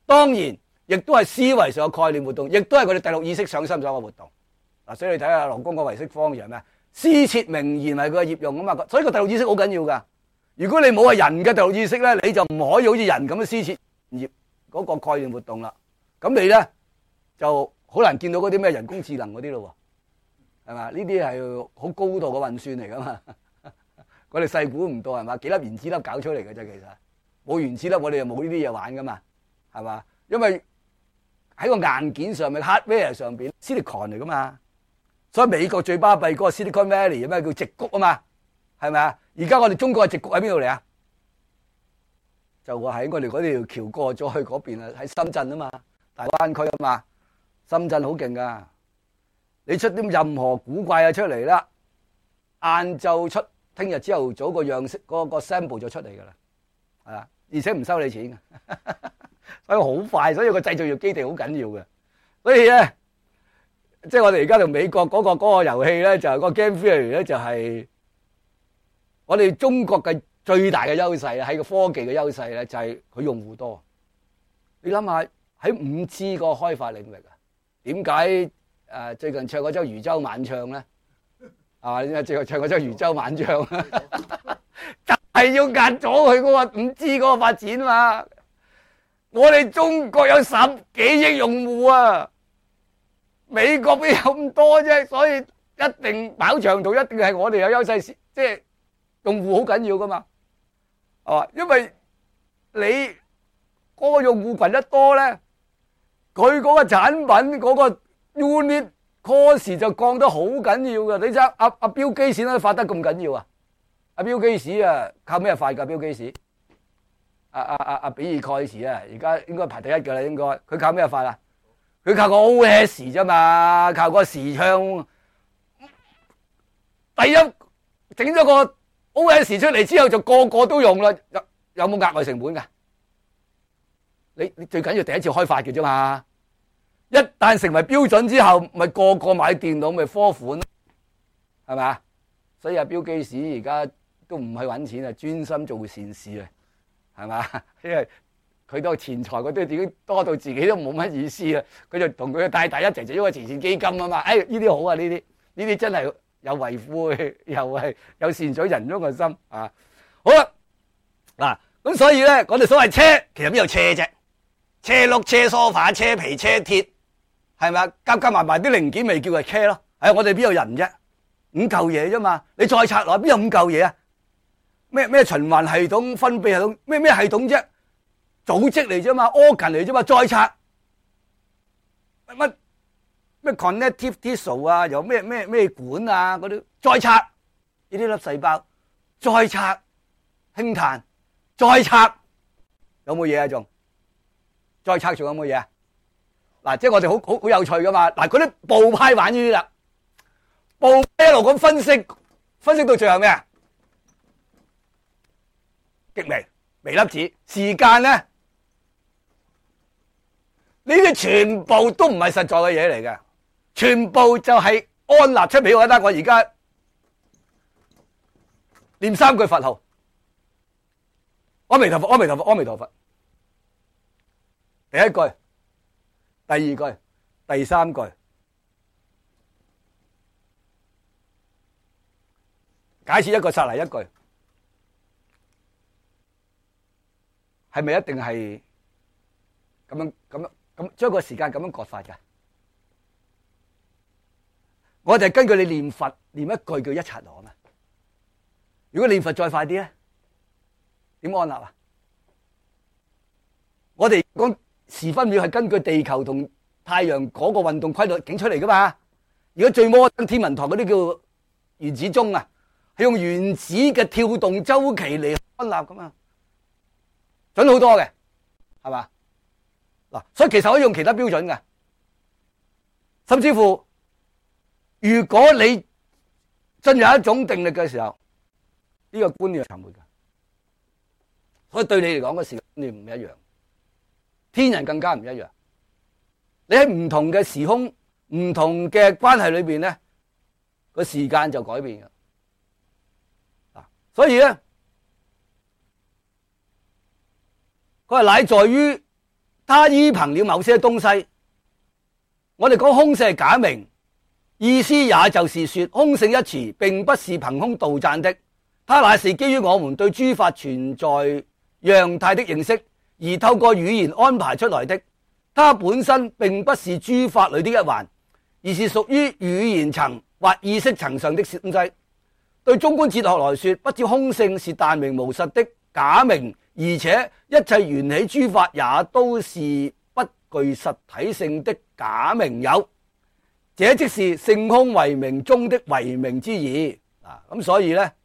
當然亦都係思維上嘅概念活動，亦都係佢哋第六意識上心咗嘅活動。嗱，所以你睇下羅公個唯識方言係咩？詩設名言係佢嘅業用啊嘛，所以個第六意識好緊要噶。如果你冇係人嘅第六意識咧，你就唔可以好似人咁樣詩設業嗰個概念活動啦。咁你咧就好難見到嗰啲咩人工智能嗰啲咯，係嘛？呢啲係好高度嘅運算嚟噶嘛。我哋細估唔到係嘛？幾粒原子粒搞出嚟嘅啫，其實冇原子粒我哋就冇呢啲嘢玩噶嘛，係嘛？因為喺個硬件上面 hardware 上邊 silicon 嚟噶嘛。所以美國最巴閉嗰個 Silicon Valley 咩叫矽谷啊嘛，係咪啊？而家我哋中國嘅矽谷喺邊度嚟啊？就話喺我哋嗰條橋過咗去嗰邊啊，喺深圳啊嘛，大灣區啊嘛，深圳好勁噶。你出啲任何古怪嘅出嚟啦，晏晝出，聽日朝頭早個樣式嗰個 sample 就出嚟噶啦，係啊，而且唔收你錢嘅，所以好快，所以個製造業基地好緊要嘅，所以咧。即係我哋而家同美國嗰個遊戲咧，就係個 game theory 咧，就係我哋中國嘅最大嘅優勢喺個科技嘅優勢咧，就係佢用戶多。你諗下喺5G 個開發領域啊，點解最近唱嗰首漁舟晚唱咧？啊，點解最近唱嗰首漁舟晚唱啊？就係要壓咗佢嗰個5G 嗰個發展嘛。我哋中國有10幾億用戶啊！美國邊有咁多啫，所以一定跑長途，一定係我哋有優勢，即係用戶好緊要噶嘛，係嘛？因為你嗰個用戶群一多咧，佢嗰個產品嗰個 unit cost 就降得好緊要噶。你睇阿標基士咧發得咁緊要啊？阿標基士啊，靠咩發噶？標基士，阿比爾蓋茨啊，而家應該排第一噶啦，應該佢靠咩發啊？佢靠個 OS 啫嘛，靠個視窗。第一整咗個 OS 出嚟之後，就個個都用啦。有冇額外成本噶？你最緊要第一次開發嘅啫嘛。一旦成為標準之後，咪個個買電腦咪科款，係咪啊？所以阿標基士而家都唔去搵錢啊，專心做善事啊，係嘛？因為佢都錢財嗰啲已經多到自己都冇乜意思啦，佢就同佢嘅太太一齊做一個慈善基金啊嘛。呢啲好啊，呢啲真係有為富，又係有善取人中嘅心啊。好啦，嗱咁所以咧，我哋所謂車其實邊有車啫？車轆、車梳化、車皮、車鐵，係咪啊？夾埋啲零件咪叫係車咯？我哋邊有人啫？5嚿嘢啫嘛，你再拆落邊有5嚿嘢啊？咩循環系統、分泌系統，咩系統啫？組織嚟啫嘛 ，organ 嚟啫嘛，再拆乜 connective tissue 啊，又咩管啊嗰啲，再拆呢啲粒細胞，再拆氫碳，再拆有冇嘢啊？仲再拆仲有冇嘢啊？嗱，即係我哋好有趣噶嘛。嗱，嗰啲部派玩呢啲啦，部派一路咁分析到最後咩啊？極微粒子，時間咧。呢啲全部都唔係實在嘅嘢嚟嘅，全部就係安立出俾我得。我而家念3句佛號：阿彌陀佛，阿彌陀佛，阿彌陀佛。第一句、第二句、第3句，解釋一個殺嚟一句，係咪一定係咁將個時間咁樣割法㗎？我哋根據你念佛念一句叫一剎那嘛。如果念佛再快啲咧，點安立啊？我哋講時分秒係根據地球同太陽嗰個運動規律整出嚟噶嘛。如果最摩登天文台嗰啲叫原子鐘啊，係用原子嘅跳動周期嚟安立噶嘛，準好多嘅，係嘛？嗱，所以其實可以用其他標準嘅，甚至乎，如果你進入一種定力嘅時候，呢個觀念係沉沒嘅，所以對你嚟講個時間觀念唔一樣，天人更加唔一樣。你喺唔同嘅時空、唔同嘅關係裏邊咧，個時間就改變嘅。嗱，所以咧，佢係乃在於他依憑了某些東西。我哋講空性係假名，意思也就是說，空性一詞並不是憑空杜撰的，它乃是基於我們對諸法存在樣態的認識而透過語言安排出來的。它本身並不是諸法裏的一環，而是屬於語言層或意識層上的東西。對中觀哲學來說，不止空性是但名無實的假名，而且一切緣起諸法也都是不具實體性的假名有。這即是性空唯名中的唯名之義。咁所以呢，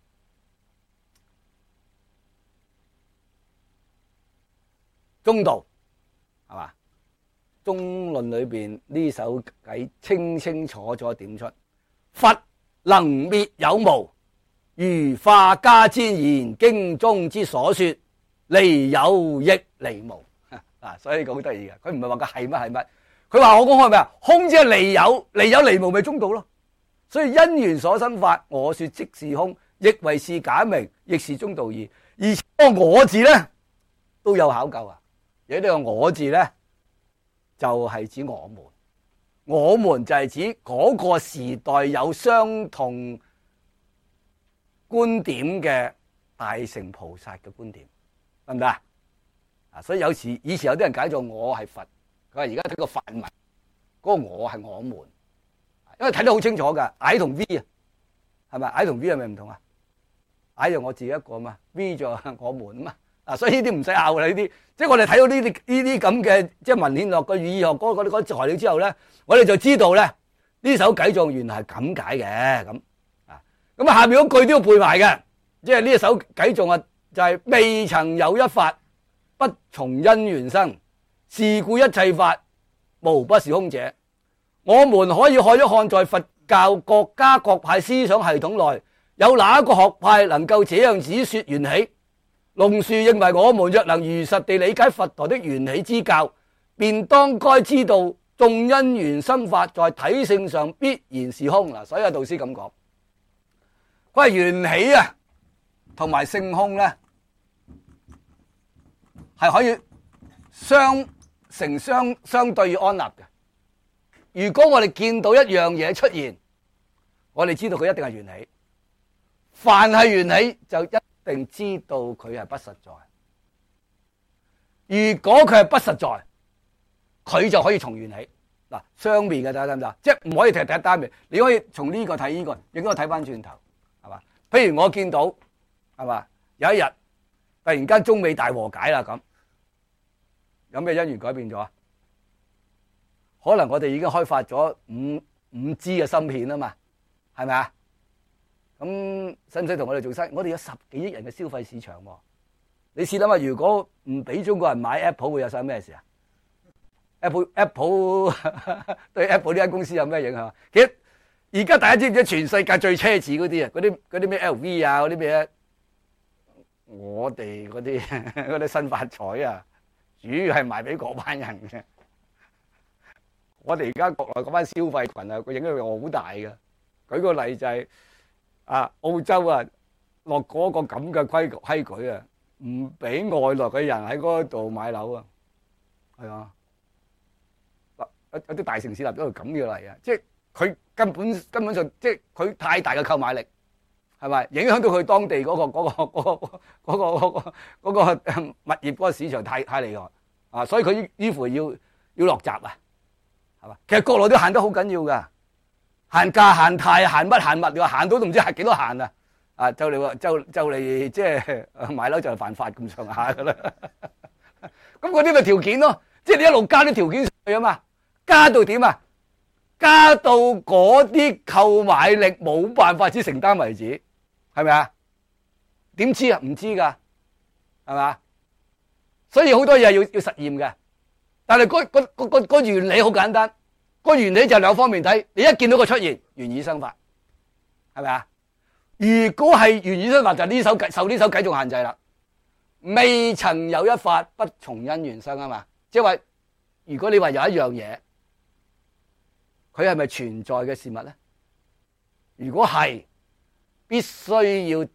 中道係嘛？中論裏邊呢首偈清清楚楚點出，佛能滅有無，如化家之言經中之所說，離有亦離無。所以呢個好得意嘅，佢唔係話佢係乜係乜。佢話我講開咩啊？空即係離有，離有離無咪中道咯。所以因緣所生法，我說即是空，亦為是假名，亦是中道義。而且個我字咧都有考究啊。而呢個我字咧就係指我們，我們就係指嗰個時代有相同觀點嘅大乘菩薩嘅觀點，得唔得啊？所以以前有啲人解做我係佛。佢話而家睇個梵文，嗰個我係我們，因為睇得好清楚㗎。I 同 V 啊，係咪 I 同 V 係咪唔同啊？I 就我自己一個嘛 ，V 就我們嘛。所以呢啲唔使拗啦，呢啲即係我哋睇到呢啲咁嘅即係文獻學個語義學嗰啲材料之後咧，我哋就知道咧呢首偈頌原來係咁解嘅咁啊。咁啊下面嗰句都要背埋嘅，即係呢一首偈頌啊，就係未曾有一法不從因緣生。是故一切法無不是空者。我們可以看一看，在佛教各家各派思想系統內，有哪一個學派能夠這樣子說緣起？龍樹認為，我們若能如實地理解佛陀的緣起之教，便當該知道眾因緣生法在體性上必然是空。嗱，所以導師咁講，佢話緣起啊，同埋性空咧，係可以相對安立嘅。如果我哋見到一樣嘢出現，我哋知道佢一定係緣起。凡係緣起，就一定知道佢係不實在。如果佢係不實在，佢就可以從緣起。嗱，雙面嘅，大家得唔得？即係唔可以睇第一單面，你可以從呢個睇呢個，亦都可以睇翻轉頭，係嘛？譬如我見到係嘛，有一日突然間中美大和解啦，咁有咩因緣改變咗啊？可能我哋已經開發咗5G 嘅芯片啊嘛，係咪啊？咁使唔使同我哋做生意？我哋有10幾億人嘅消費市場喎。你試諗下，如果唔俾中國人買 Apple， 會有晒咩事啊？Apple 對 Apple 呢間公司有咩影響？其實而家大家知唔知全世界最奢侈嗰啲啊？嗰啲咩 LV 啊，嗰啲咩？我哋嗰啲新發財啊，主要係賣俾嗰班人嘅。我哋而家國內嗰班消費群啊，個影響力好大嘅。舉個例就係澳洲啊，落嗰個咁嘅規矩啊，唔俾外來嘅人喺嗰度買樓啊，係啊。有啲大城市立咗個咁嘅例啊，即係佢根本上即係佢太大嘅購買力，係咪影響到佢當地嗰個物業嗰個市場太厲害啊？所以佢於乎要落閘啊，係嘛？其實國內都限得好緊要噶，限價限貸限乜限物，你話限到都唔知係幾多限啊！就嚟即係買樓就係犯法咁上下噶啦。咁嗰啲咪條件咯，即係你一路加啲條件上去啊嘛。加到點啊？加到嗰啲購買力冇辦法之承擔為止，係咪啊？點知啊？唔知噶，係嘛？所以好多嘢要實驗嘅。但係個原理好簡單，個原理就兩方面睇。你一見到個出現，緣起生法，係咪啊？如果係緣起生法，就受呢首偈頌限制啦。未曾有一法不從因緣生啊嘛，即係話，如果你話有一樣嘢。佢係咪存在嘅事物咧？如果係，必須要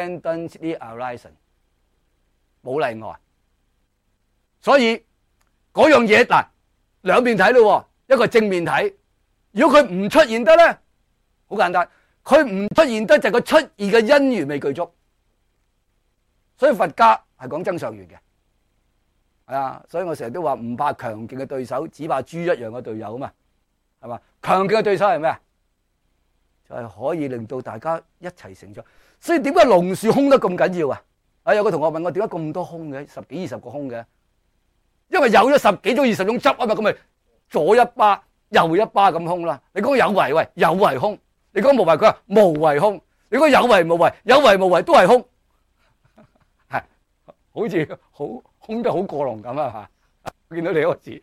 dependently arising， 冇例外。所以嗰樣嘢嗱，兩面睇咯，一個正面睇。如果佢唔出現得咧，好簡單，佢唔出現得就係佢出現嘅因緣未具足。所以佛家係講增上緣嘅，係啊，所以我成日都話唔怕強勁嘅對手，只怕豬一樣嘅隊友啊嘛，係嘛？強勁嘅對手係咩啊？就係可以令到大家一齊成長。所以點解龍樹空得咁緊要啊？啊，有個同學問我點解咁多空嘅，十幾20個空嘅？因為有咗10幾種20種執啊嘛，咁咪左一巴右一巴咁空啦。你講有為喂，有為空；你講無為，佢話無為空；你講有為無為，有為無為都係空。好似好空得好過龍咁啊！嚇，見到你嗰個字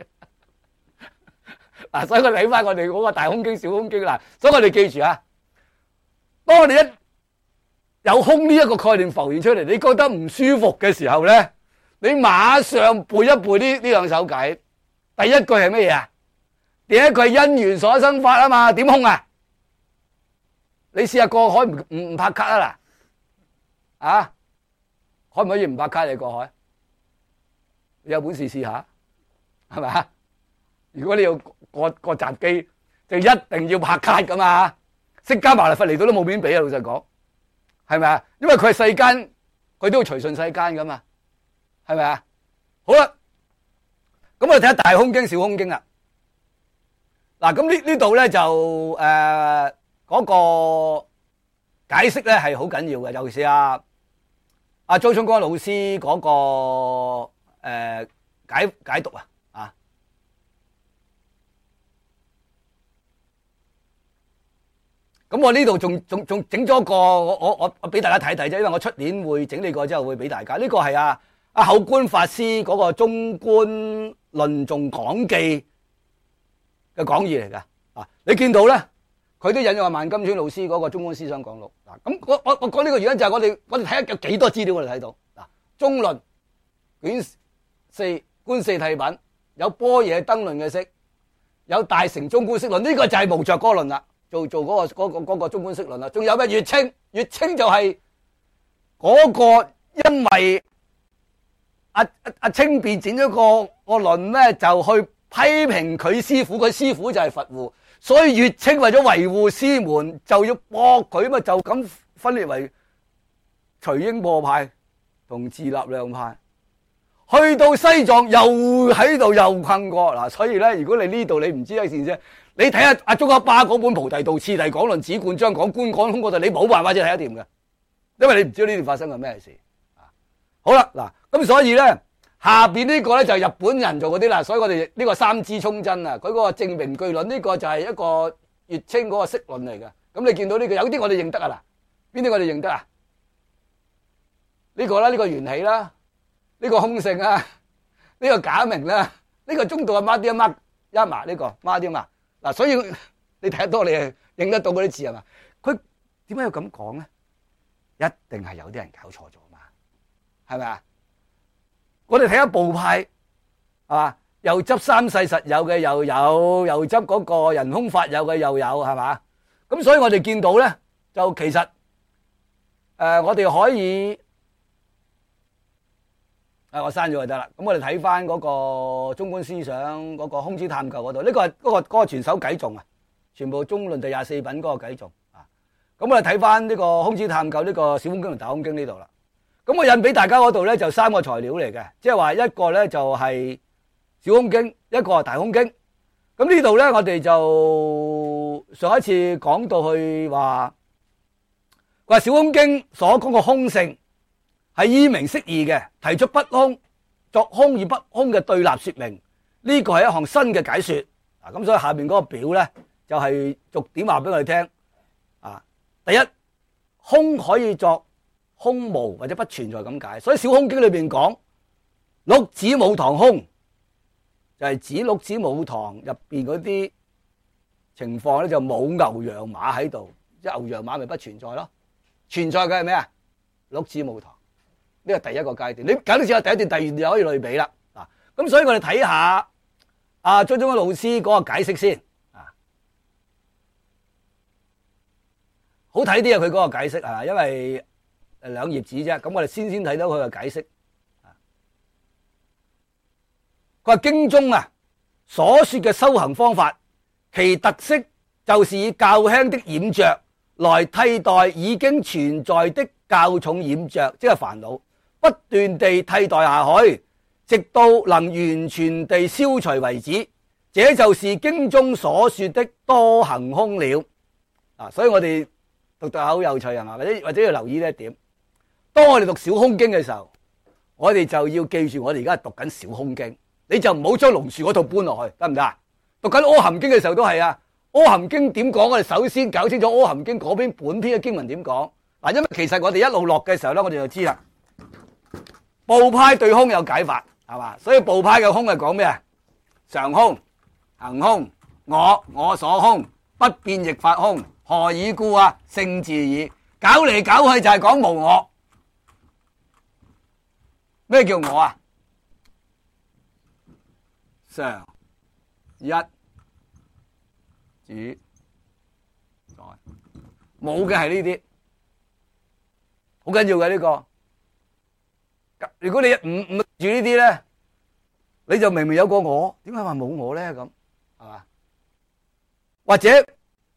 嗱，所以我睇翻我哋嗰個大空經、小空經嗱，所以我哋記住啊，當我哋一有空呢一個概念浮現出嚟，你覺得唔舒服嘅時候咧，你馬上背一背呢兩首偈。第一句係乜嘢啊？第一句係因緣所生法啊嘛，點空啊？你試下過海唔拍卡啊嗱，啊？可唔可以唔拍卡你過海？你有本事試下，係咪啊？如果你要過閘機，就一定要拍卡噶嘛。釋迦牟尼佛嚟到都冇面俾啊！老實講，係咪啊？因為佢係世間，佢都要隨順世間噶嘛，係咪啊？好啦，咁我哋睇下大空經、小空經啦。嗱，咁呢度咧就嗰個解釋咧係好緊要嘅，尤其是阿周聰光老師嗰個解讀啊，咁我呢度仲整咗個我俾大家睇睇啫，因為我出年會整理過之後會俾大家。呢個係阿後觀法師嗰個《中觀論頌講記》嘅講義嚟噶啊，你見到咧？佢都引用阿萬金川老師嗰個《中觀思想講錄》嗱，咁我講呢個原因就係我哋睇下有幾多資料我哋睇到嗱，《中論》卷4觀四諦品有般若燈論嘅釋，有大乘中觀釋論，呢個就係無着嗰論啦，做嗰個中觀釋論啦，仲有咩？月稱就係嗰個因為阿清辯剪咗個論咧，就去批評佢師傅，佢師傅就係佛護。所以月稱為咗維護師門，就要駁佢嘛，就咁分裂為徐英波派同自立量派。去到西藏又喺度又困過嗱，所以咧，如果你呢度你唔知一件事，你睇下阿宗喀巴嗰本《菩提道次第講論》止觀章講觀講空嗰度，你冇辦法只睇得掂嘅，因為你唔知道呢段發生係咩事啊。好啦，嗱咁所以咧。下邊呢個咧就係日本人做嗰啲啦，所以我哋呢個三支冲真啊，佢嗰個證明句論呢個就係一個月稱嗰個釋論嚟嘅。咁你見到呢個有啲我哋認得啊嗱，邊啲我哋認得啊？呢個啦，呢個緣起啦，呢個空性啊，呢個假名啦，呢個中道嘅孖啲啊孖一麻呢個孖啲嘛嗱，所以你睇得多你係認得到嗰啲字係嘛？佢點解要咁講咧？一定係有啲人搞錯咗嘛，係咪啊？我哋睇下部派，係嘛？又執三世實有嘅又有，又執嗰個人空法有嘅又有，係嘛？咁所以我哋見到咧，就其實我哋可以我刪咗就得啦。咁我哋睇翻嗰個中觀思想嗰個空之探究嗰度，呢個係嗰個全首偈頌啊，全部中論第24品嗰個偈頌啊。咁我哋睇翻呢個空之探究呢個小空經同大空經呢度啦。咁我印俾大家嗰度咧就3個材料嚟嘅，即係話一個咧就係小空經，一個係大空經。咁呢度咧我哋就上一次講到去話小空經所講個空性係依明釋義嘅，提出不空作空與不空嘅對立說明，呢個係一項新嘅解說。咁所以下邊嗰個表咧就係逐點話俾我哋聽。第一，空可以作空無或者不存在咁解，所以小空經裏邊講鹿子母堂空，就係指鹿子母堂入邊嗰啲情況咧就冇牛羊馬喺度，即係牛羊馬咪不存在咯。存在嘅係咩啊？鹿子母堂，呢個第一個階段。你搞到之後第一段、第二段就可以類比啦。咁所以我哋睇下張忠老師嗰個解釋先。好睇啲啊！佢嗰個解釋啊，因為2頁紙啫。咁我哋先睇到佢嘅解釋。 佢話經中啊所說嘅修行方法，其特色就是以較輕的染着來替代已經存在的較重染着，即係煩惱，不斷地替代下去，直到能完全地消除為止。這就是經中所說的多行空了。所以我哋讀得好有趣係嘛？或者要留意呢一點。當我哋讀小空經嘅時候，我哋就要記住我哋而家係讀緊小空經，你就唔好將龍樹嗰套搬落去，得唔得啊？讀緊阿含經嘅時候都係啊，阿含經點講？我哋首先搞清楚阿含經嗰邊本篇嘅經文點講。因為其實我哋一路落嘅時候咧，我哋就知啦。部派對空有解法係嘛？所以部派嘅空係講咩啊？常空、行空、我所空、不變亦法空，何以故啊？聖自耳。搞嚟搞去就係講無我。咩叫我啊？常一主宰，冇嘅係呢啲，好緊要嘅呢個。如果你唔住呢啲咧，你就明明有個我，點解話冇我咧？咁係嘛？或者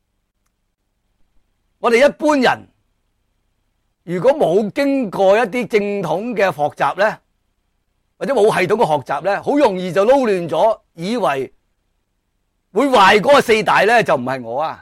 我哋一般人如果冇經過一啲正統嘅學習咧，或者冇系統嘅學習咧，好容易就撈亂咗，以為會壞嗰個四大咧就唔係我啊！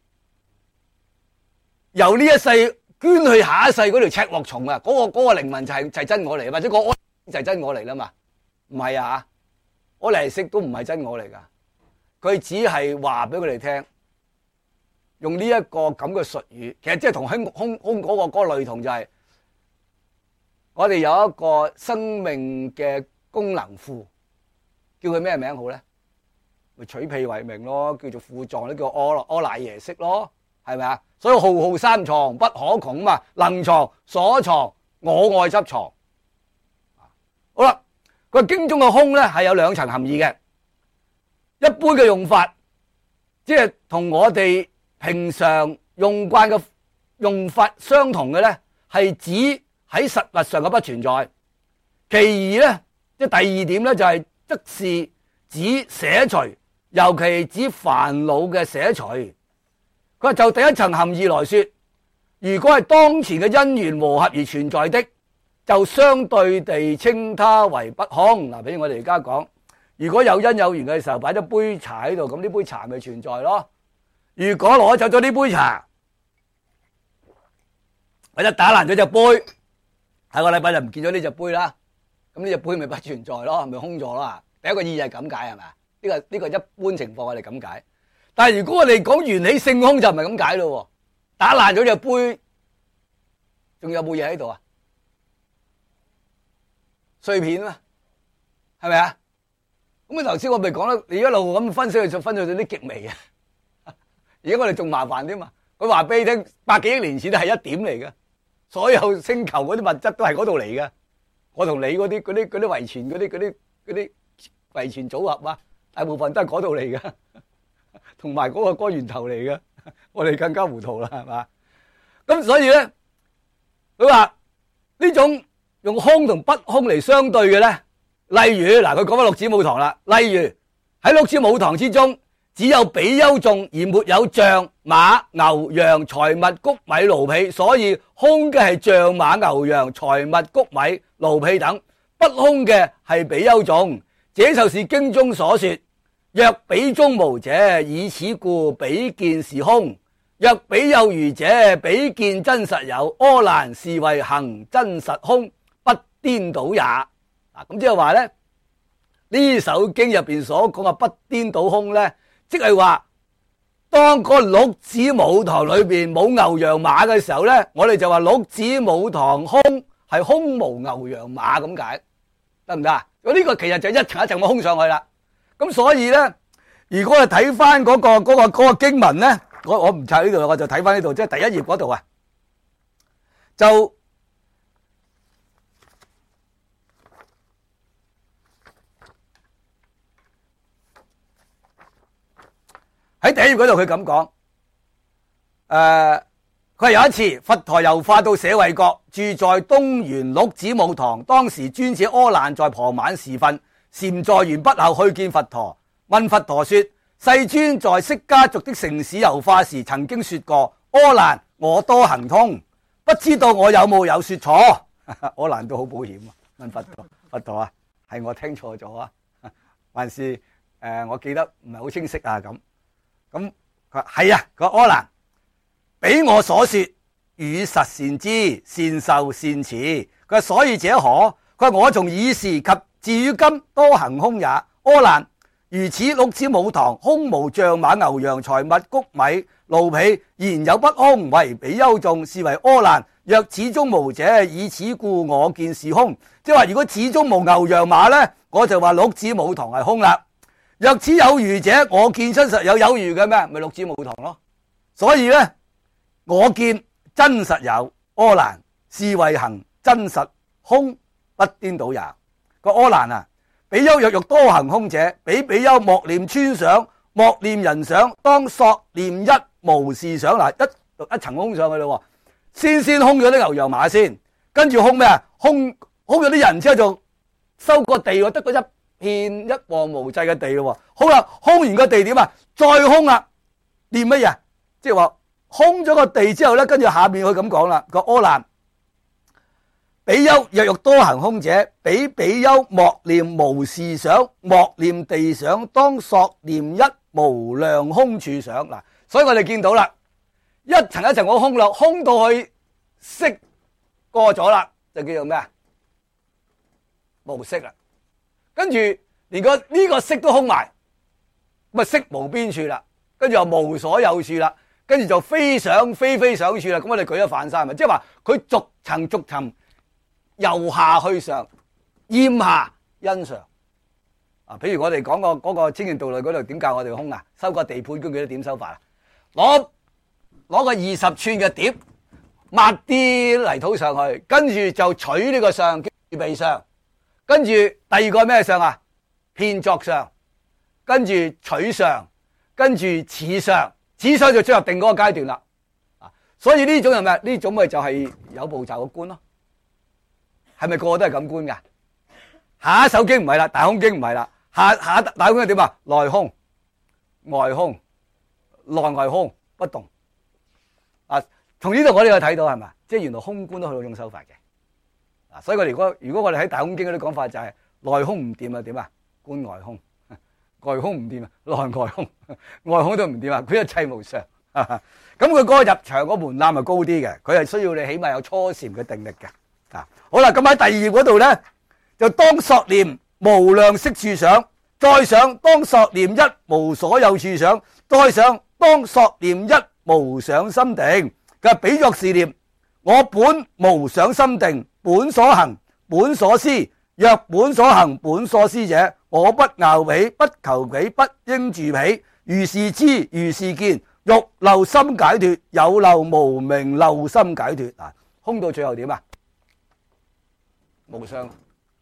由呢一世捐去下一世嗰條赤鑊蟲啊，嗰個靈魂就係真我嚟，或者個安就係真我嚟啦嘛？唔係啊，我嚟識都唔係真我嚟噶，佢只係話俾佢哋聽，用呢一個咁嘅術語，其實即係同空嗰個類同，就係我哋有一個生命嘅功能庫，叫佢咩名好咧？咪取屁為名咯，叫做庫藏，呢叫阿賴耶識咯，係咪啊？所以浩浩三藏不可窮嘛，能藏所藏，我愛執藏。好啦，個經中嘅空咧係有兩層含義嘅。一般嘅用法，即係同我哋平常用慣嘅用法相同嘅咧，係指喺實物上嘅不存在。其二咧，即係第二點咧，就係則是指捨除，尤其指煩惱嘅捨除。佢話就第一層含義來說，如果係當前嘅因緣和合而存在的，就相對地稱它為不空。嗱，比如我哋而家講，如果有因有緣嘅時候擺咗杯茶喺度，咁呢杯茶咪存在咯。如果攞走咗呢杯茶，或者打爛咗隻杯，下個禮拜就唔見咗呢隻杯啦。咁呢隻杯咪不存在咯，咪空咗啦。第一個意義係咁解係咪？呢個一般情況我哋咁解。但係如果我哋講緣起性空就唔係咁解咯。打爛咗隻杯，仲有冇嘢喺度啊？碎片啊，係咪啊？咁啊頭先我咪講啦，你一路咁分析，就分析到啲極微啊。而家我哋仲麻煩啲嘛？佢話俾你聽，百幾億年前都係一點嚟嘅，所有星球嗰啲物質都係嗰度嚟嘅。我同你嗰啲遺傳嗰啲遺傳組合啊，大部分都係嗰度嚟嘅，同埋嗰個源頭嚟嘅。我哋更加糊塗啦，係嘛？咁所以咧，佢話呢種用空同不空嚟相對嘅咧，例如嗱，佢講翻六子母堂啦。例如喺六子母堂之中，只有比丘眾而沒有象、馬、牛、羊、財物、穀米、奴婢，所以空嘅係象、馬、牛、羊、財物、穀米、奴婢等，不空嘅係比丘眾。這就是經中所說：若比中無者，以此故比見是空；若比有餘者，比見真實有。阿難是為行真實空，不顛倒也。咁即係話咧，呢首經入邊所講嘅不顛倒空咧，即係話當個六子母堂裏邊冇牛羊馬嘅時候咧，我哋就話六子母堂空係空無牛羊馬咁解，得唔得啊？呢個其實就一層一層咁空上去啦。咁所以咧，如果我睇翻嗰個經文咧，我唔拆呢度，我就睇翻呢度，即係第一頁嗰度啊，就喺第一頁嗰度佢咁講，佢話有一次佛陀遊化到舍衛國，住在東園六子母堂，當時尊者阿難在傍晚時分， 禪坐完畢後去見佛陀，問佛陀說：世尊在釋迦族的城市遊化時曾經說過，阿難我多行通，不知道我有冇說錯？阿難都好保險啊，問佛陀：佛陀啊，係我聽錯咗啊，還是我記得唔係好清晰啊？咁佢話係啊，佢話阿難，比我所說語實善知，善受善持。佢話所以者何？佢話我從爾時及至於今多行空也。阿難，如此六子母堂，空無象馬牛羊財物穀米奴婢，然有不空，為比丘眾，是為阿難。若此中無者，以此故我見是空。即係話，如果此中無牛羊馬呢，我就話六子母堂係空啦。若此有餘者，我見真實有餘嘅咩？咪六子母堂咯。所以呢，我見真實有，阿難是為行真實空不顛倒也。個阿難啊，比丘若欲多行空者，比丘莫念村想，莫念人想，當索念一無事想。嗱，一層空上去咯。先空咗啲牛羊馬先，跟住空咩啊？空咗啲人之後就收個地，得嗰一片一望無際嘅地咯。好啦，空完個地點啊？再空啦，念乜嘢？即係話空咗個地之後咧，跟住下面佢咁講啦。個阿難，比丘若欲多行空者，比丘莫念無事想，莫念地想，當索念一無量空處想。嗱，所以我哋見到啦。一層一層我空落，空到去色過咗啦，就叫做咩啊？無色啦。跟住連呢個色都空埋，咁啊色無邊處啦。跟住又無所有處啦。跟住就非想非想處啦。咁我哋舉咗反三，即係話佢逐層由下去上，厭下欣上。啊，譬如我哋講嗰個清淨道類嗰度點教我哋空啊？收個地盤，佢哋點收法啊？攞個20寸嘅碟，抹啲泥土上去，跟住就取呢個相，預備相，跟住第二個咩相啊？遍作相，跟住取相，跟住此相，此相就進入定嗰個階段啦。啊，所以呢種係咩？呢種咪就係有步驟嘅觀咯。係咪個個都係咁觀噶？下一首經唔係啦，大空經唔係啦，下大空經係點啊？內空、外空、內外空不動。啊，從呢度我哋有睇到係嘛，即係原來空觀都去到種修法嘅。啊，所以我哋如果我哋喺大空經嗰啲講法就係內空唔掂啊，點啊？觀外空，外空唔掂啊，內外空，外空都唔掂啊，佢一切無常。咁佢嗰個入場個門檻係高啲嘅，佢係需要你起碼有初禪嘅定力嘅。啊，好啦，咁喺第二頁嗰度咧，就當索念無量色處想，再想當索念一無所有處想，再想當索念一無想心定。佢比作是念，我本無想心定，本所行本所思，若本所行本所思者，我不樂彼，不求彼，不應住彼。如是知，如是見，欲漏心解脫，有漏無明漏心解脫。啊，空到最後點啊？無相。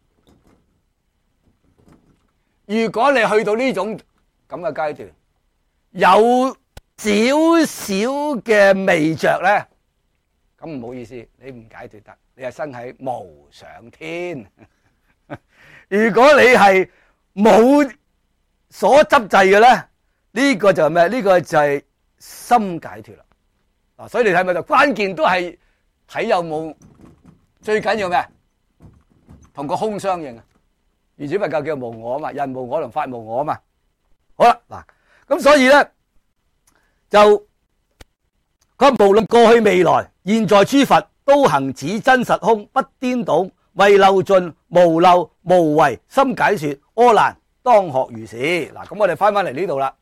如果你去到呢種咁嘅階段，有少少嘅微着咧，咁唔好意思，你唔解脫得，你係生喺無上天。如果你係冇所執制嘅咧，呢個就係咩？呢個就係心解脫啦。啊，所以你睇咪就關鍵都係睇有冇，最緊要咩？同個空相應啊！原始佛教叫無我啊嘛，人無我同法無我啊嘛。好啦，嗱，咁所以咧。就佢無論過去未來現在諸佛都行此真實空不顛倒，為漏盡無漏無為心解說，阿難當學如是。嗱，咁我哋翻嚟呢度啦。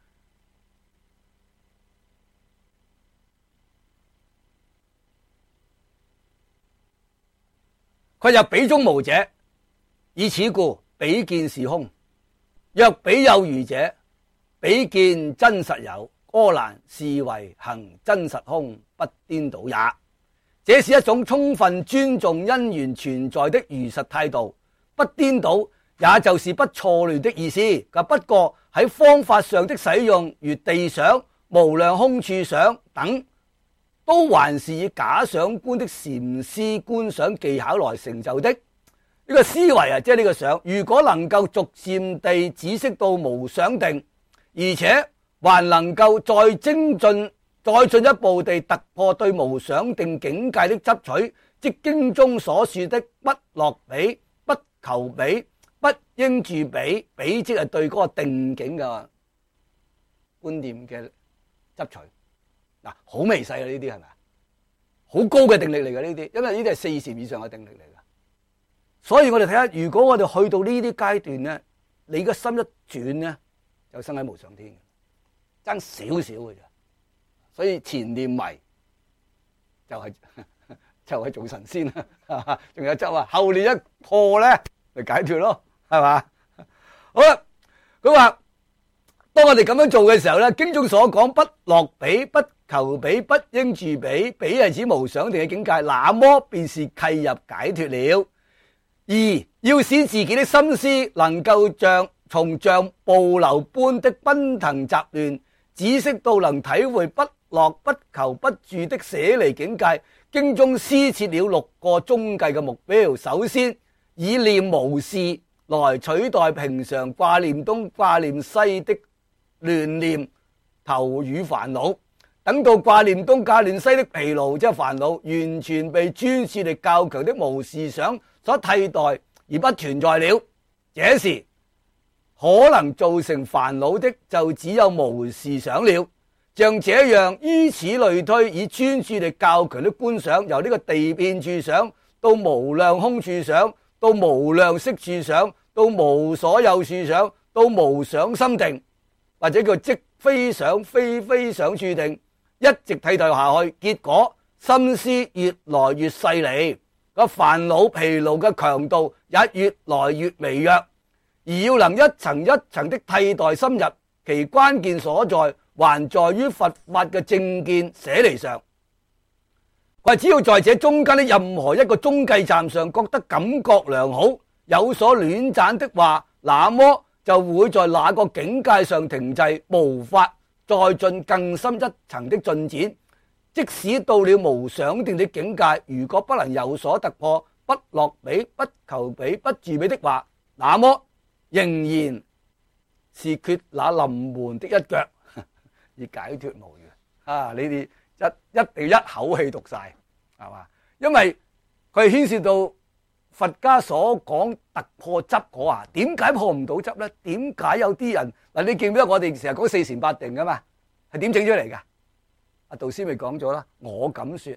佢又比中無者，以此故比見是空。若比有餘者，比見真實有。阿難是為行真實空不顛倒也。這是一種充分尊重因緣存在的如實態度，不顛倒也就是不錯亂的意思。不過喺方法上的使用，如地想、無量空處想等，都還是以假想觀的禪師觀想技巧來成就的。 呢個思維啊，即係呢個想，如果能夠逐漸地止息到無想定，而且還能夠再精進、再進一步地突破對無想定境界的執取，即經中所說的不樂彼、不求彼、不應住彼，彼即係對嗰個定境嘅觀念嘅執取。嗱，好微細啊！呢啲係咪？好高嘅定力嚟嘅呢啲，因為呢啲係4禪以上嘅定力嚟嘅。所以我哋睇下，如果我哋去到呢啲階段咧，你個心一轉咧，就生喺無想天嘅，爭少少嘅啫。所以前念迷就係做神仙啦，仲有執啊，後念一破咧，咪解脫咯，係嘛？好啦，佢話當我哋咁樣做嘅時候咧，經中所講不樂彼、不求彼、不應住彼，彼係指無想定嘅境界，那麼便是契入解脫了。而要使自己的心思能夠從像暴流般的奔騰雜亂，止息到能體會不樂不求不住的捨離境界，經中施設了6個終極嘅目標。首先，以念無事來取代平常掛念東掛念西的亂念頭與煩惱，等到掛念東掛念西的疲勞即係煩惱完全被專注力較強的無事想所替代而不存在了，這時可能造成煩惱的就只有無事想了。像這樣依此類推，以專注力較強的觀想，由呢個地遍處想到無量空處想，到無量色處想，到無所有處想，到無想心定，或者叫即非想非非想處定，一直替代下去，結果心思越來越細膩，個煩惱疲勞嘅強度也越來越微弱，而要能一層一層的替代深入，其關鍵所在還在於佛法嘅正見捨離上。佢話只要在這中間的任何一個中繼站上覺得感覺良好，有所戀讚的話，那麼就會在那個境界上停滯，無法再進更深一層的進展。即使到了無想定的境界，如果不能有所突破，不樂彼、不求彼、不住彼的話，那麼仍然是缺那臨門的一腳，而解脫無餘。呢啲一定要一口氣讀晒，係嘛？因為佢係牽涉到佛家所講突破執嗰下，點解破唔到執咧？點解有啲人嗱？你記唔記得我哋成日講4禪8定噶嘛？係點整出嚟噶？阿導師咪講咗啦，我敢說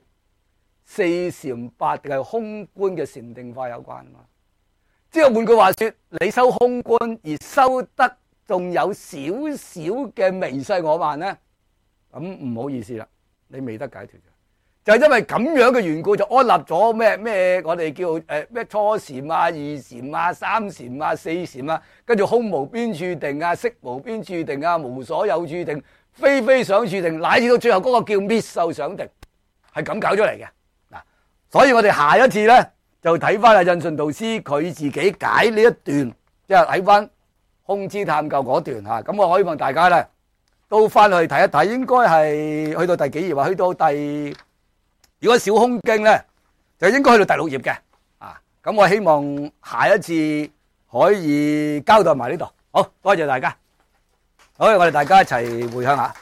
4禪8定係空觀嘅禪定法有關啊嘛。即係換句話說，你修空觀而修得仲有少少嘅微細我慢咧，咁唔好意思啦，你未得解脫嘅。就係因為咁樣嘅緣故，就安立咗咩我哋叫咩初禪啊、2禪啊、3禪啊、4禪啊，跟住空無邊處定啊、色無邊處定啊、無所有處定、非非想處定，乃至到最後嗰個叫滅受想定，係咁搞出嚟嘅。嗱，所以我哋下一次咧就睇翻阿印順導師佢自己解呢一段，即係睇翻空之探究嗰段吓。咁我希望大家咧都翻去睇一睇，應該係去到第幾頁啊？去到如果小空經咧，就應該去到第6頁嘅。咁我希望下一次可以交代埋呢度。好，多謝大家。好，我哋大家一齊回向下。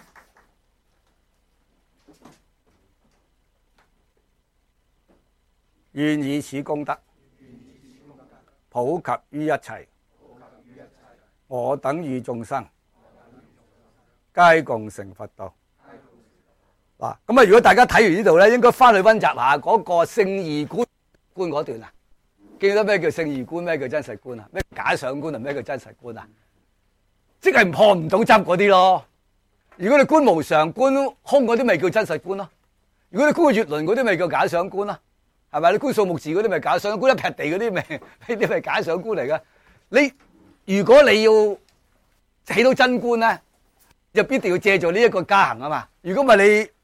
願以此功德普及於一切，我等與眾生皆共成佛道。嗱，咁啊，如果大家睇完呢度咧，應該翻去溫習下嗰個聖義觀嗰段啊。記得咩叫聖義觀，咩叫真實觀啊？咩假想觀啊？咩叫真實觀啊？即係破唔到執嗰啲咯。如果你觀無常、觀空嗰啲，咪叫真實觀咯。如果你觀月輪嗰啲，咪叫假想觀咯。係咪？你觀數目字嗰啲咪假想觀，一劈地嗰啲咪呢啲咪假想觀嚟噶。如果你要起到真觀咧，就必定要借助呢一個加行啊嘛。如果唔係你